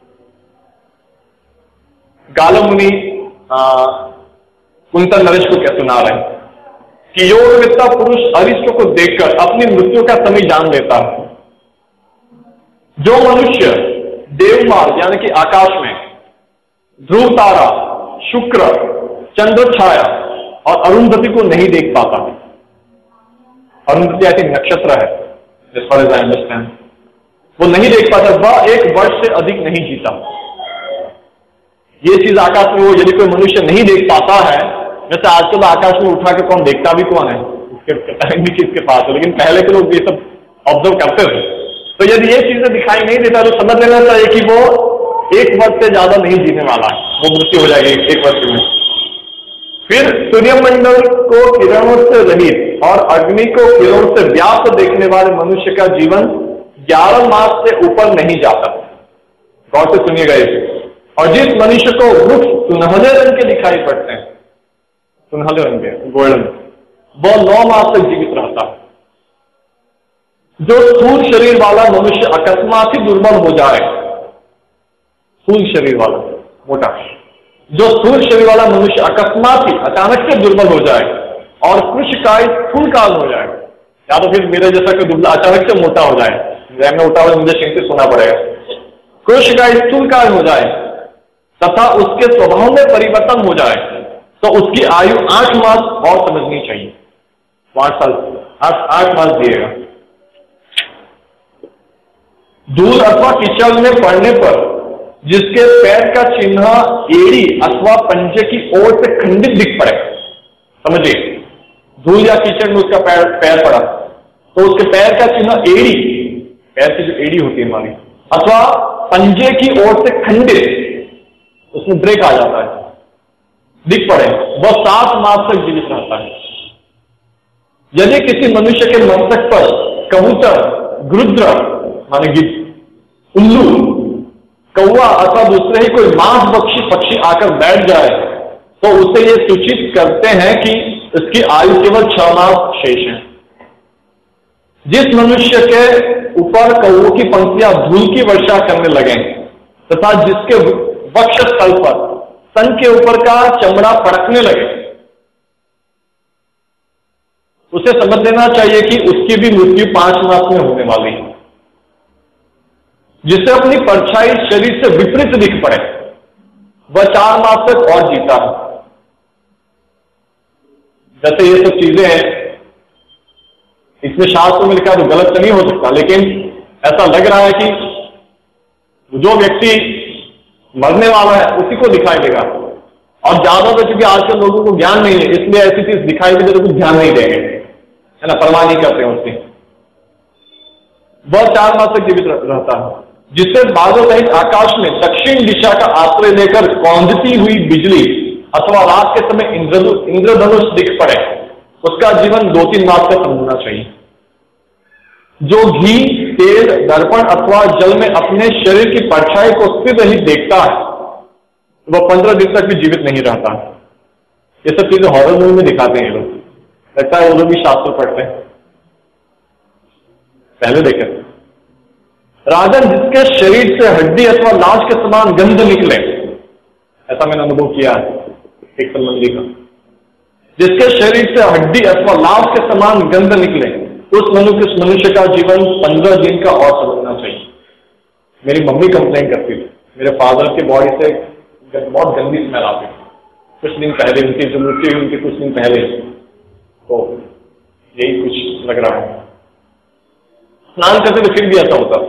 गालो मुनि कुंतल नरेश को क्या सुना रहे हैं कि योगवेत्ता पुरुष अरिष्ट को देखकर अपनी मृत्यु का समय जान लेता है। जो मनुष्य देवमार्ग यानी कि आकाश में ध्रुव तारा, शुक्र, चंद्र छाया और अरुंधति को नहीं देख पाता, अरुंधति आई थिंक नक्षत्र है जिस फॉर एज आई अंडरस्टैंड, वो नहीं देख पाता, वह एक वर्ष से अधिक नहीं जीता। ये चीज आकाश में वो यदि कोई मनुष्य नहीं देख पाता है, जैसे आजकल आकाश में उठा के कौन देखता भी कौन है, इसके टाइम भी किसके पास है, लेकिन पहले के लोग ये सब ऑब्जर्व करते थे। तो यदि ये चीजें दिखाई नहीं देता तो समझ लेना चाहिए कि वो एक वर्ष से ज्यादा नहीं जीने वाला है, वो मृत्यु हो जाएगी एक वर्ष में। फिर सूर्यमंडल को किरणों से रहित और अग्नि को किरणों से व्याप्त देखने वाले मनुष्य का जीवन ग्यारह मास से ऊपर नहीं जाता। गौर से सुनिएगा इसे। और जिस मनुष्य को वृक्ष सुनहले रंग के दिखाई पड़ते हैं, सुनहले रंग के, गोल्डन, वह नौ मास तक जीवित रहता है। जो स्थूल शरीर वाला मनुष्य अकस्मात ही दुर्बल हो जाए, स्थूल शरीर वाला, मोटा, जो स्थूल शरीर वाला मनुष्य अकस्मात ही अचानक से दुर्बल हो जाए और कृष्णकाय स्थूल काल हो जाए, या तो फिर मेरे जैसा कोई दुबला अचानक से मोटा हो जाए, में उठा हुआ मुझे चिंतित होना पड़ेगा, कृष्णकाय स्थूल काल हो जाए तथा उसके स्वभाव में परिवर्तन हो जाए, तो उसकी आयु आठ मास और समझनी चाहिए। आठ साल आठ आठ मास दिएगा। धूल अथवा कीचड़ में पड़ने पर जिसके पैर का चिन्ह एड़ी अथवा पंजे की ओर से खंडित दिख पड़े, समझिए, धूल या कीचड़ में उसका पैर पैर पड़ा तो उसके पैर का चिन्ह एड़ी, पैर की जो एड़ी होती है हमारी, अथवा पंजे की ओर से खंडित, उसमें ब्रेक आ जाता है, दिख पड़े, वह सात मास तक जीवित रहता है। यदि किसी मनुष्य के मस्तक पर कबूतर, गरुद्र माने गिद्ध, उल्लू, कौवा अथवा दूसरे ही कोई मांस बख्शी पक्षी आकर बैठ जाए तो उसे ये सूचित करते हैं कि इसकी आयु केवल छह मास शेष है। जिस मनुष्य के ऊपर कौवों की पंक्तियां धूल की वर्षा करने लगे तथा जिसके वक्ष स्थल पर स्तन के ऊपर का चमड़ा पड़कने लगे, उसे समझ लेना चाहिए कि उसकी भी मृत्यु पांच मास में होने वाली है। जिससे अपनी परछाई शरीर से विपरीत दिख पड़े, वह चार मास तक और जीता है। जैसे ये सब चीजें हैं, इसमें शास्त्र में लिखा तो गलत तो नहीं हो सकता, लेकिन ऐसा लग रहा है कि जो व्यक्ति मरने वाला है उसी को दिखाई देगा, और ज्यादा तो क्योंकि आजकल लोगों को ज्ञान नहीं है, इसलिए ऐसी चीज दिखाई दे तो कुछ ध्यान नहीं देंगे, है ना, परवाह नहीं करते हैं उसकी। वह चार मास तक जीवित रहता है। जिससे बादल रहित आकाश में दक्षिण दिशा का आश्रय लेकर कौंधती हुई बिजली अथवा रात के समय इंद्रधनुष दिख पड़े, उसका जीवन दो तीन मास तक समझना चाहिए। जो घी, तेल, दर्पण अथवा जल में अपने शरीर की परछाई को स्थिर रहित देखता है, वह पंद्रह दिन तक भी जीवित नहीं रहता। ये सब चीजें हॉरर मूवी में दिखाते हैं लोग, लगता है वो लोग भी शास्त्र पढ़ते हैं, पहले देखे। राजन, जिसके शरीर से हड्डी अथवा लाश के समान गंध निकले, ऐसा मैंने अनुभव किया है एक संबंधी का, जिसके शरीर से हड्डी अथवा लाश के समान गंध निकले, उस मनुष्य मनुष्य का जीवन पंद्रह दिन का और समझना चाहिए। मेरी मम्मी कंप्लेन करती थी, मेरे फादर की बॉडी से बहुत गंदी स्मेल आती थी कुछ दिन पहले, उनकी जो मृत्यु हुई उनके कुछ दिन पहले, तो यही कुछ लग रहा है। स्नान करते तो फिर भी ऐसा होता।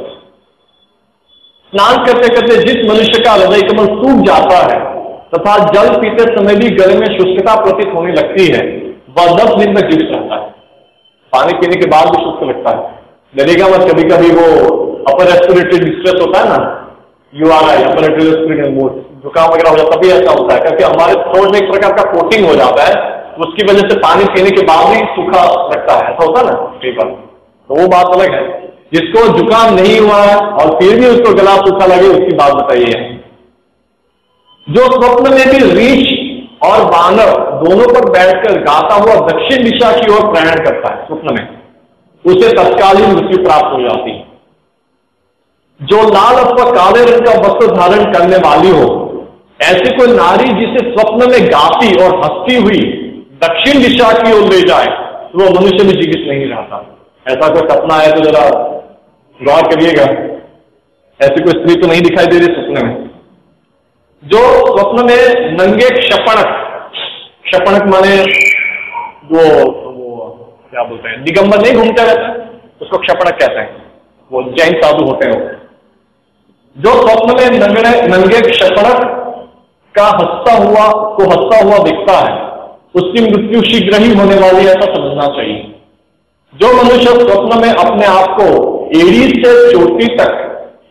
स्नान करते करते जिस मनुष्य का हृदय कमल सूख जाता है तथा जल पीते समय भी गले में शुष्कता प्रतीत होने लगती है, वह दस दिन तक जीवित रहता है। पानी पीने के बाद भी शुष्क लगता है, डरेगा मत, कभी कभी वो अपर रेस्पिरेटरी डिस्ट्रेस होता है ना, U R I, upper respiratory mode, जुकाम वगैरह हो जाता है, तभी ऐसा होता है क्योंकि हमारे थ्रोट में एक प्रकार का कोटिंग हो जाता है, उसकी वजह से पानी पीने के बाद भी सूखा लगता है, ऐसा होता है ना कई बार, तो वो बात अलग है। जिसको जुकाम नहीं हुआ है और फिर भी उसको गला सूखा लगे, उसकी बात बताइए। जो स्वप्न में भी रीछ और वानर दोनों पर बैठकर गाता हुआ दक्षिण दिशा की ओर प्रयाण करता है स्वप्न में, उसे तत्कालीन मृत्यु प्राप्त हो जाती है। जो लाल अथवा काले रंग का वस्त्र धारण करने वाली हो, ऐसी कोई नारी जिसे स्वप्न में गाती और हंसती हुई दक्षिण दिशा की ओर ले जाए, तो वह मनुष्य में जीवित नहीं रहता। ऐसा कोई सपना है तो जरा गौर करिएगा, ऐसी कोई स्त्री तो नहीं दिखाई दे रही स्वप्न में। जो स्वप्न में नंगे क्षपणक, क्षपणक माने वो वो क्या बोलते हैं, दिगंबर नहीं घूमता रहता, उसको क्षपणक कहते हैं, वो जैन साधु होते हैं। जो स्वप्न में नंगे नंगे क्षपणक का हंसता हुआ को हंसता हुआ दिखता है, उसकी मृत्यु शीघ्र ही होने वाली है, ऐसा समझना चाहिए। जो मनुष्य स्वप्न में अपने आप को एड़ी से चोटी तक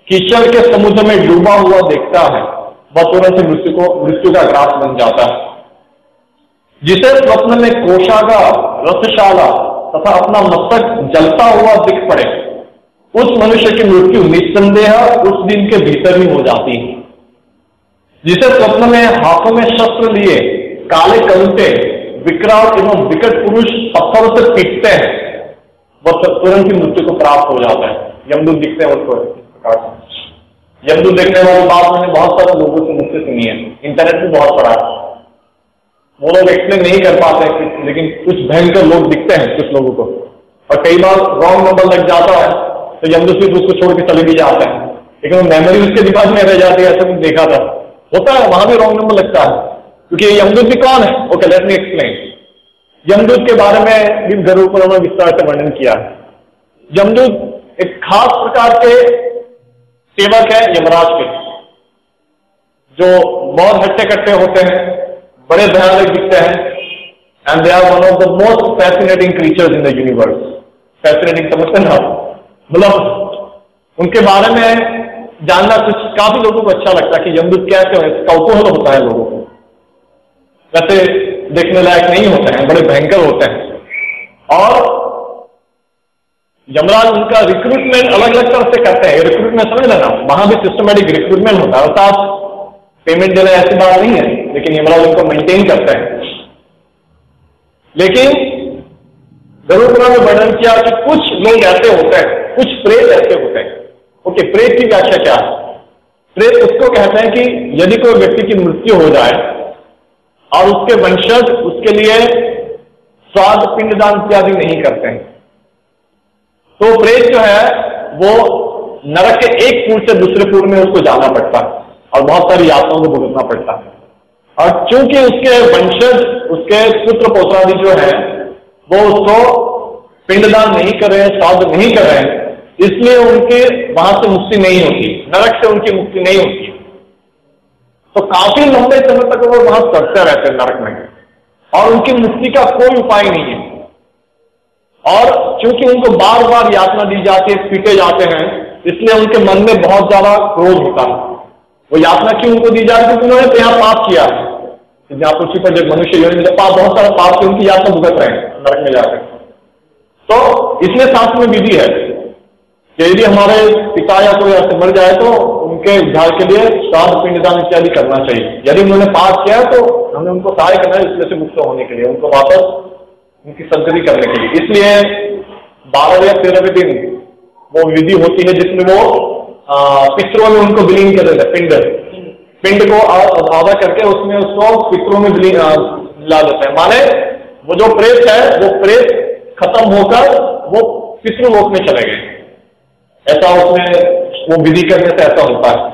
कीचड़ के समुद्र में डूबा हुआ देखता है, वह तुरंत ही मृत्यु को मृत्यु का ग्रास बन जाता है। जिसे स्वप्न में कोषागार, रथशाला तथा अपना मस्तक जलता हुआ दिख पड़े, उस मनुष्य की मृत्यु निस्संदेह उस दिन के भीतर ही हो जाती है। जिसे स्वप्न में हाथों में शस्त्र लिए काले कलुटे विकराल एवं विकट पुरुष पत्थरों से पीटते हैं, वह तुरंत ही मृत्यु को प्राप्त हो जाता है। यमदूत दिखते हैं उसको इस प्रकार से। यमदूत देखने वाली बात मैंने बहुत सारे लोगों से मुझसे सुनी है, इंटरनेट पे बहुत पढ़ा है। वो लोग एक्सप्लेन नहीं कर पाते, लेकिन कुछ भयंकर लोग दिखते हैं कुछ लोगों को, और कई बार रॉन्ग नंबर लग जाता है तो यमदूत सिर्फ उसको छोड़ के चले भी जाते हैं, लेकिन वो मेमोरी उसके दिमाग में रह जाती है। ऐसा कुछ देखा था, होता है, वहां भी रॉन्ग नंबर लगता है, क्योंकि यमदूत भी कौन है? Okay, let me explain. यमदूत के बारे में भी गरुड़ पुराण में विस्तार से वर्णन किया है। यमदूत एक खास प्रकार के सेवक है यमराज के, जो बहुत हट्टे कट्टे होते हैं, बड़े भयानक दिखते हैं, and they are one of the most fascinating creatures in the universe. Fascinating समझते हैं आप? मतलब उनके बारे में जानना कुछ काफी लोगों को अच्छा लगता है कि यमदूत कैसे है, कौतूहल होता है लोगों को। वैसे देखने लायक नहीं होते हैं, बड़े भयंकर होते हैं। और यमराज उनका रिक्रूटमेंट अलग अलग तरह से करते हैं। रिक्रूटमेंट समझ लेना, वहां भी सिस्टमेटिक रिक्रूटमेंट होता है, अर्थात पेमेंट देना ऐसी बात नहीं है, लेकिन यमराज उनको मेंटेन करते हैं। लेकिन गरुड़ पुराण में वर्णन किया कि कुछ लोग ऐसे होते हैं, कुछ प्रेत ऐसे होते हैं। ओके, प्रेत की व्याख्या क्या है? प्रेत उसको कहते हैं कि यदि कोई व्यक्ति की मृत्यु हो जाए और उसके वंशज उसके लिए श्राद्ध पिंडदान इत्यादि नहीं करते हैं, तो प्रेत जो है वो नरक के एक पुर से दूसरे पुर में उसको जाना पड़ता है और बहुत सारी यातनाओं को भुगतना पड़ता है। और चूंकि उसके वंशज, उसके पुत्र पौत्रादि जो है वो उसको पिंडदान नहीं कर रहे हैं, श्राद्ध नहीं कर रहे हैं, इसलिए उनके वहां से मुक्ति नहीं होती, नरक से उनकी मुक्ति नहीं होती। तो काफी लंबे समय तक वो वहां सड़ते रहते हैं नरक में, और उनकी मुक्ति का कोई उपाय नहीं है। और चूंकि उनको बार बार यातना दी जाती है, पीटे जाते हैं, इसलिए उनके मन में बहुत ज्यादा क्रोध होता है। वो यातना क्यों उनको दी जाती है? क्योंकि उन्होंने तो यहाँ पाप किया है, जहां पृथ्वी पर जब मनुष्य योनि में पाप, बहुत सारा पाप से उनकी यातना भुगत रहे हैं नरक में जाकर। तो इसलिए शास्त्र में विधि है कि यदि हमारे पिता या कोई ऐसे मर जाए तो उनके उद्धार के लिए श्राद्ध पिंडदान इत्यादि करना चाहिए। यदि उन्होंने पाप किया तो हमें उनको सहाय करना है इसमें से मुक्त होने के लिए, उनको वापस उनकी सद्गति करने के लिए। इसलिए बारह या तेरहवें दिन वो विधि होती है जिसमें वो पितरों में उनको विलीन कर देते हैं। पिंड पिंड को आधा करके उसमें उसको पितरों में विलीन ला देते हैं। माने वो जो प्रेत है वो प्रेत खत्म होकर वो पितृलोक में चले गए। ऐसा उसमें वो विधि करने से ऐसा होता है।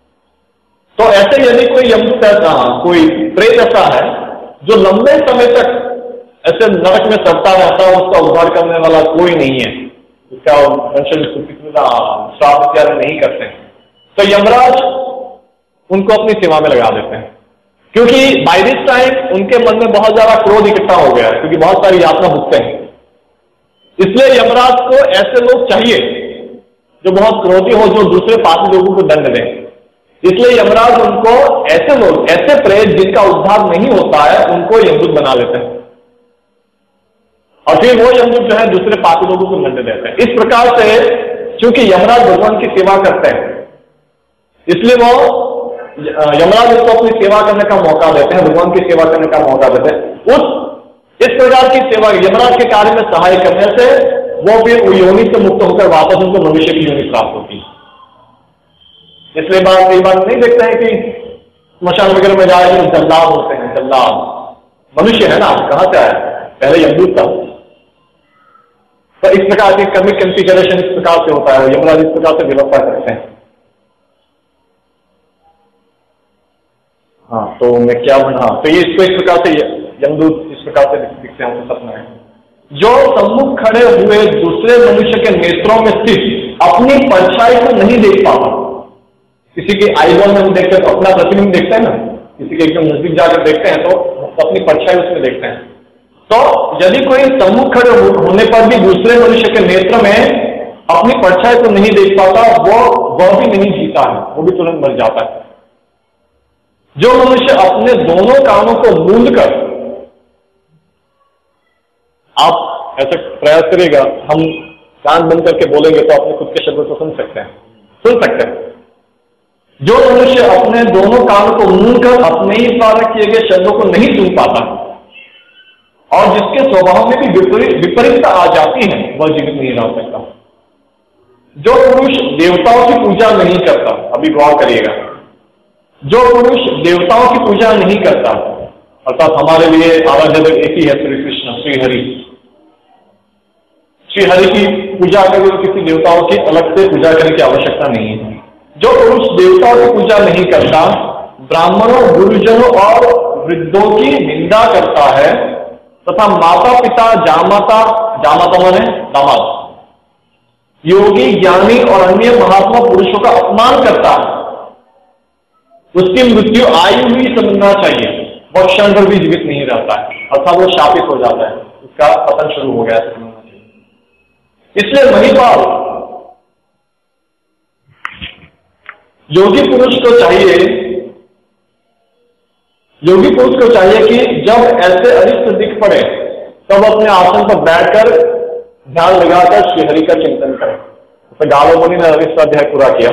तो ऐसे यदि कोई यमदूत ऐसा, कोई प्रेत ऐसा है जो लंबे समय तक ऐसे नरक में सड़ता रहता है, उसका उद्धार करने वाला कोई नहीं है, उसका वंशज श्राद्ध इत्यादि नहीं करते हैं, तो यमराज उनको अपनी सेवा में लगा देते हैं। क्योंकि बाय दिस टाइम उनके मन में बहुत ज्यादा क्रोध इकट्ठा हो गया है, क्योंकि बहुत सारी यातना भुगते हैं। इसलिए यमराज को ऐसे लोग चाहिए जो बहुत क्रोधी हो, जो दूसरे पापी लोगों को दंड दें। इसलिए यमराज उनको ऐसे लोग, ऐसे प्रेत जिनका उद्धार नहीं होता है, उनको यमदूत बना लेते हैं, और फिर वो यमदूत जो है दूसरे पापी लोगों को दंड देते हैं। इस प्रकार से चूंकि यमराज भगवान की सेवा करते हैं, इसलिए वो यमराज उसको अपनी सेवा करने का मौका देते हैं, भगवान की सेवा करने का मौका देते हैं। उस इस प्रकार की सेवा यमराज के कार्य में सहाय करने से वो फिर योनि से मुक्त होकर वापस उनको भविष्य की योनि प्राप्त होती है। इसलिए बात कई बार नहीं देखते हैं कि स्मशान वगैरह में जाए तो जल्लाद होते हैं। जल्लाद मनुष्य है ना, कहां से आया? पहले यमदूत था। तो इस प्रकार के कर्मिक कॉन्फिगरेशन इस प्रकार से होता है, यमराज इस प्रकार से व्यवस्था करते हैं। हाँ, तो मैं क्या बना, तो ये इसको इस प्रकार से यमदूत इस प्रकार से दिखते हैं सपना है। जो सम्मुख खड़े हुए दूसरे मनुष्य के नेत्रों में स्थित अपनी परछाई को नहीं देख पाता। किसी के आईबॉल में हम देखते हैं तो अपना प्रतिबिंब देखते हैं ना, किसी के एकदम नजदीक जाकर देखते हैं तो अपनी परछाई उसमें देखते हैं। तो यदि कोई सम्मुख खड़े होने पर भी दूसरे मनुष्य के नेत्र में अपनी परछाई को नहीं देख पाता, वो वह भी नहीं जीता है, वो भी तुरंत मर जाता है। जो मनुष्य अपने दोनों कानों को मूंद कर, आप ऐसा प्रयास करिएगा, हम कान बंद करके बोलेंगे तो अपने खुद के शब्दों को सुन सकते हैं, सुन सकते हैं। जो मनुष्य अपने दोनों कानों को मूंद कर अपने ही द्वारा किए गए शब्दों को नहीं सुन पाता और जिसके स्वभाव में भी विपरीत विपरीतता आ जाती है, वह जीवित नहीं रह सकता। जो पुरुष देवताओं की पूजा नहीं करता, अभी गौर करिएगा, जो पुरुष देवताओं की पूजा नहीं करता, अर्थात हमारे लिए आराध्य देव एक ही है, श्री कृष्ण, श्री हरि। श्री हरि की पूजा करके किसी देवताओं की अलग से पूजा करने की आवश्यकता नहीं है। जो पुरुष देवताओं की पूजा नहीं करता, ब्राह्मणों, गुरुजनों और वृद्धों की निंदा करता है तथा माता पिता, जामाता, जामाता माने दामाद, योगी, ज्ञानी और अन्य महात्मा पुरुषों का अपमान करता है, उसकी मृत्यु आई हुई समझना चाहिए, वह क्षण भर भी जीवित नहीं रहता है, अर्थात वो शापित हो जाता है, उसका पतन शुरू हो गया समझना चाहिए। इसलिए महिपाल योगी पुरुष को चाहिए योगी पुरुष को चाहिए कि जब ऐसे अरिष्ट दिख पड़े तब अपने आसन पर बैठकर ध्यान लगाकर श्रीहरि का चिंतन करें। तो गालो मुनि ने अरिष्ट अध्याय पूरा किया।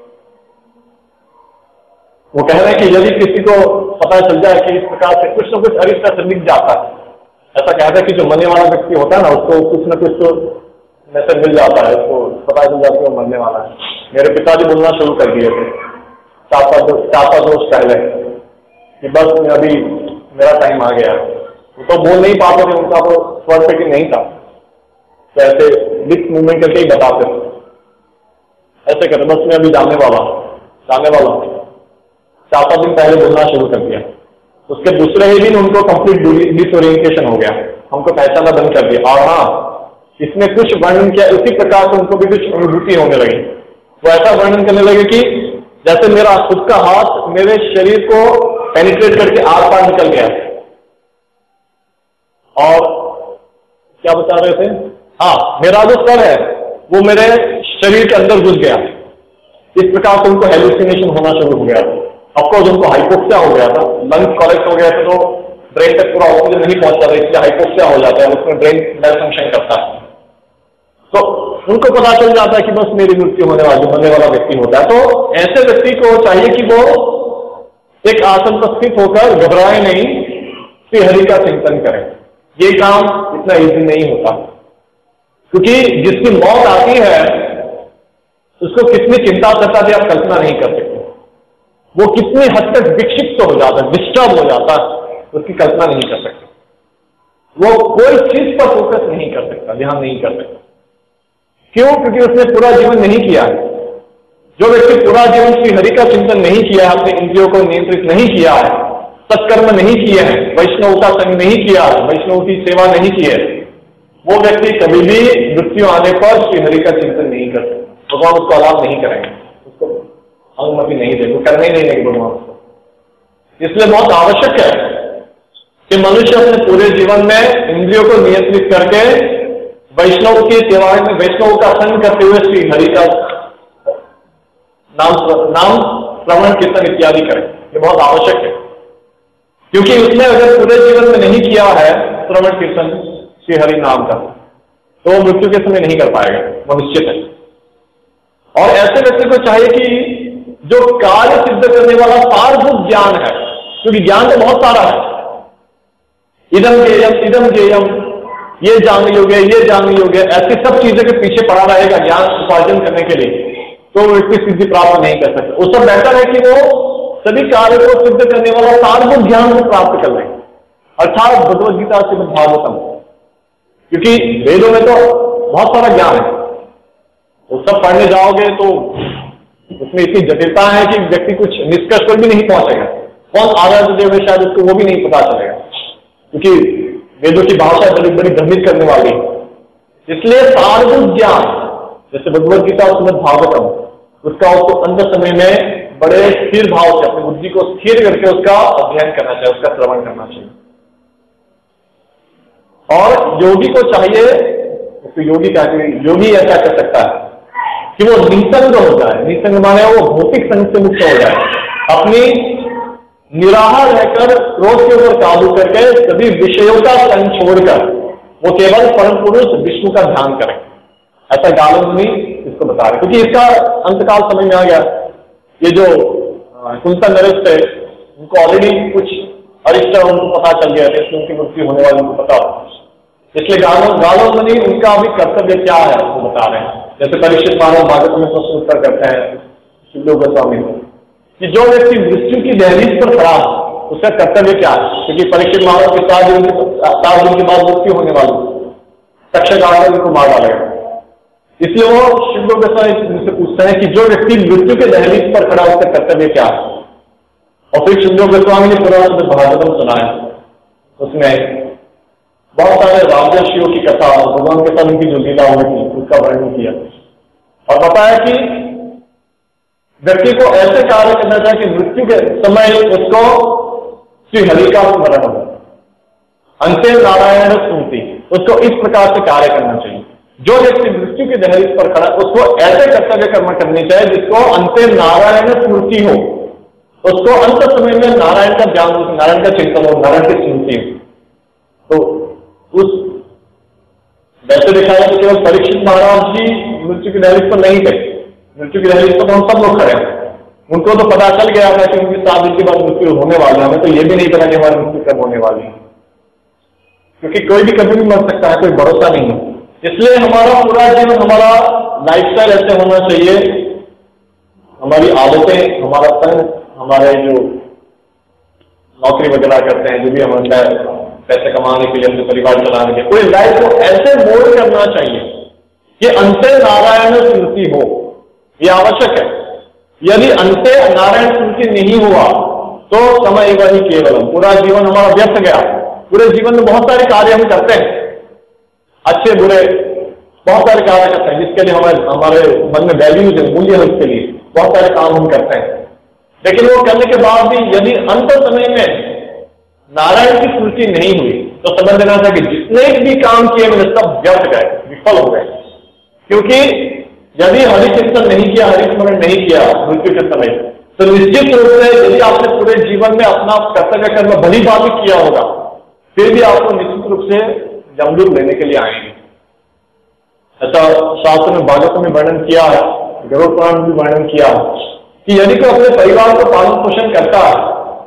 वो कह रहे हैं कि यदि किसी को पता चल जाए कि इस प्रकार से कुछ न कुछ अरिष्ट से दिख जाता है, ऐसा कहता है कि जो मरने वाला व्यक्ति होता है ना, उसको कुछ न कुछ तो मैसेज मिल जाता है, उसको पता चल जाता है वो मरने वाला है। मेरे पिताजी बोलना शुरू कर दिए थे चार पांच चार पांच रोज पहले कि बस अभी मेरा टाइम आ गया। वो तो बोल नहीं पाते थे, उनका तो स्वर पे नहीं था, तो ऐसे लिप्स मूवमेंट करके ही बताते थे, ऐसे करते बस मैं अभी जाने वाला जाने वाला हूँ। चार पांच दिन पहले बोलना शुरू कर दिया, उसके दूसरे ही दिन उनको कंप्लीट डिसओरिएंटेशन हो गया, हमको पहचाना बंद कर दिया। और हाँ, इसमें कुछ वर्णन किया, उसी प्रकार से उनको भी कुछ अनुभूति होने लगी। वो ऐसा वर्णन करने लगे कि जैसे मेरा खुद का हाथ मेरे शरीर को पेनिट्रेट करके आर पार निकल गया। और क्या बता रहे थे, हाँ, मेरा जो सर है वो मेरे शरीर के अंदर घुस गया। इस प्रकार से उनको हेलुसिनेशन होना शुरू हो गया। ऑफकोर्स उनको हाइपोक्सिया हो गया था, लंग्स कॉलेक्ट हो गया था, तो ब्रेन तक पूरा ऑक्सीजन नहीं पहुंचता था, इसलिए हाइपोक्सिया हो जाता है, उसमें ब्रेन मेल फंक्शन करता है। तो उनको पता चल जाता है कि बस मेरी मृत्यु होने वाली, मरने वाला व्यक्ति होता है। तो ऐसे व्यक्ति को चाहिए कि वो एक आसन पर स्थित होकर घबराए नहीं, श्री हरि का चिंतन करें। ये काम इतना इजी नहीं होता, क्योंकि जिसकी मौत आती है उसको कितनी चिंता करता है आप कल्पना नहीं कर सकते। वो कितनी हद तक विक्षिप्त हो जाता है, डिस्टर्ब हो जाता है, उसकी कल्पना नहीं कर सकते। वो कोई चीज पर फोकस नहीं कर सकता, ध्यान नहीं कर सकता। क्यों? क्योंकि उसने पूरा जीवन नहीं किया है। जो व्यक्ति पूरा जीवन श्री हरि का चिंतन नहीं किया है, अपने इंद्रियों को नियंत्रित नहीं किया है, सत्कर्म नहीं किए हैं, वैष्णव का संग नहीं किया है, वैष्णव की सेवा नहीं की है, वो व्यक्ति कभी भी मृत्यु आने पर श्री हरि का चिंतन नहीं कर सकता। भगवान उसको अलाव नहीं करेंगे, उसको अनुमति नहीं देंगे, करने ही नहीं देंगे भगवान उसको। इसलिए बहुत आवश्यक है कि मनुष्य अपने पूरे जीवन में इंद्रियों को नियंत्रित करके वैष्णव की सेवा में, वैष्णव का संग करते हुए श्री हरि का नाम नाम श्रवण कीर्तन इत्यादि करें। ये बहुत आवश्यक है, क्योंकि उसने अगर पूरे जीवन में नहीं किया है श्रवण कीर्तन श्री हरि नाम का, तो वो मृत्यु के समय नहीं कर पाएगा, वो निश्चित है। और ऐसे व्यक्ति को चाहिए कि जो कार्य सिद्ध करने वाला सारभूत ज्ञान है, क्योंकि ज्ञान तो बहुत सारा है, इदम ज्ञेयम इदम ज्ञेयम, ये जान योग्य, ये जान योग्य, ऐसी सब चीजों के पीछे पड़ा रहेगा ज्ञान उपार्जन करने के लिए, तो वो व्यक्ति सिद्धि प्राप्त नहीं कर सकता। उससे बेहतर है कि वो सभी कार्य को सिद्ध करने वाला सारभूत ज्ञान को प्राप्त कर ले, अर्थात भगवद गीता श्रीमद् भागवतम। क्योंकि वेदों में तो बहुत सारा ज्ञान है, वो सब पढ़ने जाओगे तो उसमें इतनी जटिलता है कि व्यक्ति कुछ निष्कर्ष पर भी नहीं पहुंचेगा। कौन आराध्य देव है शायद उसको वो भी नहीं पता चलेगा, क्योंकि वेदों की भाषा बड़ी बड़ी भ्रमित करने वाली है। इसलिए सारभूत ज्ञान जैसे भगवद गीता और श्रीमद् भागवतम, उसका उसको अंत समय में बड़े स्थिर भाव से अपनी बुद्धि को स्थिर करके उसका अध्ययन करना चाहिए, उसका श्रवण करना चाहिए। और योगी को चाहिए उसको योगी का योगी ऐसा कर सकता है कि वो निसंग हो जाए। निसंग माने वो भौतिक संग से मुक्त हो जाए, अपनी निराहा रहकर क्रोध के ऊपर काबू करके सभी विषयों का संग छोड़कर वो केवल परम पुरुष विष्णु का ध्यान करें। ऐसा गालो मुनि इसको बता रहे, क्योंकि इसका अंतकाल समझ में आ गया। ये जो कुंता नरेश थे उनको ऑलरेडी कुछ अरिष्ट उनको पता चल गया था, इसमें उनकी मृत्यु होने वाली उनको पता हो, इसलिए गालो गालो मुनि उनका अभी कर्तव्य क्या है वो बता रहे हैं। जैसे परीक्षित महाराज भागवत में प्रश्न उत्तर करते हैं शिव गोस्वामी को कि जो व्यक्ति मृत्यु की दहलीज पर खड़ा है उसका कर्तव्य क्या है, क्योंकि परीक्षित महाराज के सात दिन सात दिन के बाद मृत्यु होने वाली, तक्षक आकर उनको मार डालेगा। इसलिए वो शिव गोस्वामी से पूछते हैं कि जो व्यक्ति मृत्यु के दहलीज पर खड़ा उसका कर्तव्य क्या है। और फिर शिव गोस्वामी ने पुराण में भागवतम सुनाया, उसमें बहुत सारे राजर्षियों की कथा भगवान के साथ उनकी जो लीला हुई थी उसका वर्णन किया और बताया कि व्यक्ति को ऐसे कार्य करना चाहिए कि मृत्यु के समय उसको श्री हरि का स्मरण हो, अंते नारायण स्मृति, उसको इस प्रकार से कार्य करना चाहिए। जो व्यक्ति मृत्यु के दहलीज पर खड़ा उसको ऐसे कर्तव्य कर्म करने चाहिए जिसको अंते नारायण स्मृति हो, उसको अंत समय में नारायण का ज्ञान हो, नारायण का चिंतन हो, नारायण की स्मृति हो। तो उस वैसे देखा जाए तो केवल परीक्षित महाराज जी मृत्यु की दहलीज पर नहीं थे, मृत्यु की दहलीज पर तो हम सब लोग खड़े हैं। उनको तो पता चल गया था कि उनकी सात दिन के बाद मृत्यु होने वाली है, हमें तो ये भी नहीं पता कि हमारी मृत्यु कब होने वाली है, क्योंकि कोई भी कभी भी मर सकता है, कोई भरोसा नहीं है। इसलिए हमारा पूरा जीवन, हमारा लाइफस्टाइल ऐसे होना चाहिए, हमारी आदतें, हमारा संग, हमारे जो नौकरी वगैरह करते हैं, जो भी हमारा पैसे कमाने के लिए, अपने परिवार चलाने के लिए, पूरी लाइफ को ऐसे मोल्ड करना चाहिए कि अंते नारायण स्मृति हो। यह आवश्यक है। यदि अंते नारायण स्मृति नहीं हुआ तो समय वही केवलम, पूरा जीवन हमारा व्यर्थ गया। पूरे जीवन में बहुत सारे कार्य हम करते हैं, अच्छे बुरे बहुत सारे कार्य करते हैं जिसके लिए हमारे हमारे मन में वैल्यूज है, मूल्य है, उसके लिए बहुत सारे काम हम करते हैं। लेकिन वो करने के बाद भी यदि अंत समय में नारायण की स्मृति नहीं हुई तो समझ लेना था कि जितने भी काम किए मैंने सब व्यर्थ गए, विफल हो गए। क्योंकि यदि हरिचिंतन नहीं किया, हरिस्मरण नहीं किया मृत्यु के समय, तो निश्चित रूप से यदि आपने पूरे जीवन में अपना कर्तव्य कर्म भली भांति किया होगा, फिर भी आपको निश्चित रूप से जमदूत लेने के लिए आएंगे। ऐसा शास्त्र में भागवत में वर्णन किया है, गरुड़ पुराण में भी वर्णन किया कि यदि कोई अपने परिवार को पालन पोषण करता है,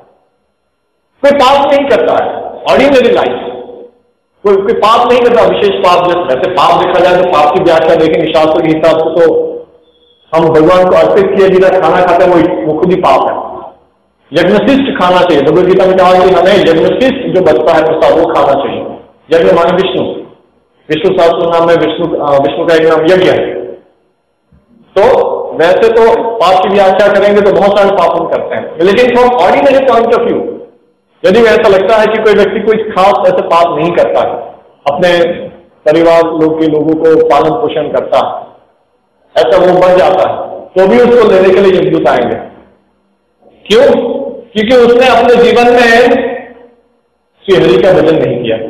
कोई पाप नहीं करता है, ऑर्डिनरी लाइफ, कोई कोई पाप नहीं करता, विशेष पाप, वैसे पाप देखा जाए तो पाप की व्याख्या देखेंगे शास्त्र के हिसाब से तो हम भगवान को अर्पित किए बिना खाना खाते हैं वो वो खुद ही पाप है। यज्ञशिष्ट खाना चाहिए, भगवद गीता में कहा कि हमें यज्ञशिष्ट जो बचता है प्रसाद वो खाना चाहिए। यज्ञ माने विष्णु, विष्णु सहस्त्र नाम में विष्णु विष्णु का एक नाम यज्ञ है। तो वैसे तो पाप की व्याख्या करेंगे तो बहुत सारे पाप हम करते हैं, लेकिन from ordinary point of view यदि ऐसा लगता है कि कोई व्यक्ति कोई खास ऐसे पाप नहीं करता है, अपने परिवार लोग के लोगों को पालन पोषण करता है, ऐसा वो बन जाता है, तो भी उसको लेने के लिए यज्ञदूत आएंगे। क्यों? क्योंकि उसने अपने जीवन में श्री हरि का भजन नहीं किया।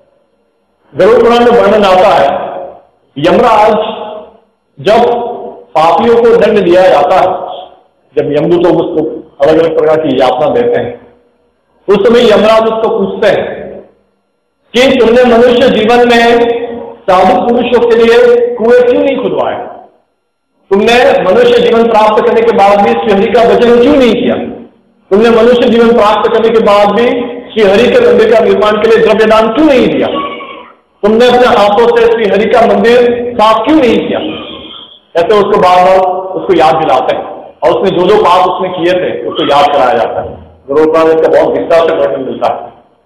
गरुड़ पुराण में वर्णन आता है, यमराज जब पापियों को दंड दिया जाता है, जब यमदूतों को उसको अलग अलग प्रकार की यातना देते हैं, उस समय यमराज उसको पूछते हैं कि तुमने मनुष्य जीवन में साधु पुरुषों के लिए कुएं क्यों नहीं खुदवाए? तुमने मनुष्य जीवन प्राप्त करने के बाद भी श्री हरि का भजन क्यों नहीं किया? तुमने मनुष्य जीवन प्राप्त करने के बाद भी श्री हरि के मंदिर का निर्माण के लिए द्रव्यदान क्यों नहीं दिया? तुमने अपने हाथों से श्री हरि का मंदिर साफ क्यों नहीं किया? ऐसे उसको बार बार उसको याद दिलाते हैं और उसने जो जो पाप उसने किए थे उसको याद कराया जाता है। गरुड़ पुराण इसका बहुत विस्तार से वर्णन मिलता है।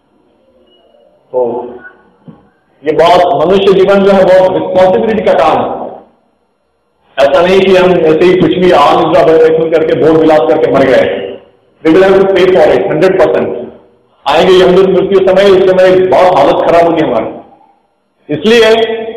तो ये बहुत मनुष्य जीवन जो है बहुत रिस्पॉन्सिबिलिटी का काम है। ऐसा नहीं कि हम ऐसे ही कुछ भी आम निद्रा करके भोग विलास करके मर गए। We will have to pay for it hundred percent. आएंगे यमदूत मृत्यु समय, उस समय बहुत हालत खराब होगी हमारी। इसलिए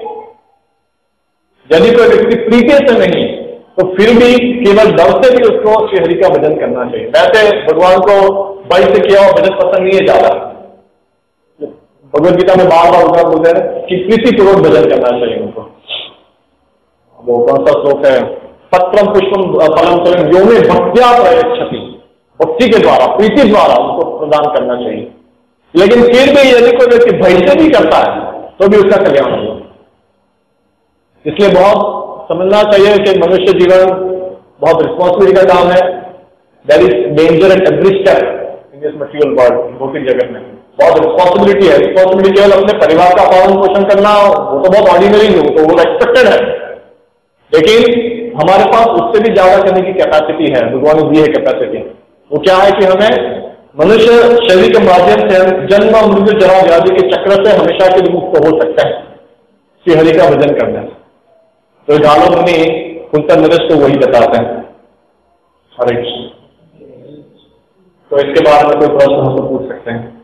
यदि कोई व्यक्ति प्रीति से नहीं तो फिर भी केवल डर से भी उसको श्री हरि का भजन करना चाहिए। वैसे भगवान को बल से किया हुआ भजन पसंद नहीं है ज्यादा, भगवद गीता में बार बार उनका बोलते हैं कि प्रीतिपूर्वक भजन करना चाहिए उनको। वो कौन सा श्लोक है? पत्रम पुष्पम फलम फलम यो में भक्त्या प्रयच्छति, भक्ति के द्वारा प्रीति द्वारा उनको प्रदान करना चाहिए। लेकिन फिर भी यदि कोई व्यक्ति भय से भी करता है तो भी उसका कल्याण होगा। इसलिए बहुत समझना चाहिए कि मनुष्य जीवन बहुत रिस्पॉन्सिबिलिटी का काम है। There is danger at every step in this material world, भौतिक जगत में बहुत रिस्पॉन्सिबिलिटी है। रिस्पॉन्सिबिलिटी केवल अपने परिवार का पालन पोषण करना, वो तो बहुत ऑर्डिनरी है, वो तो वो एक्सपेक्टेड है। लेकिन हमारे पास उससे भी ज्यादा करने की कैपेसिटी है, भगवान ने दी है कैपेसिटी। वो क्या है कि हमें मनुष्य शरीर के माध्यम से जन्म मृत्यु जरा व्याधि के चक्र से हमेशा के लिए मुक्त हो सकता है श्री हरि का भजन करने से। तो गालो मुनि कुंतल नरेश को वही बताते हैं। हरे कृष्ण। तो इसके बाद में कोई प्रश्न हम पूछ सकते हैं।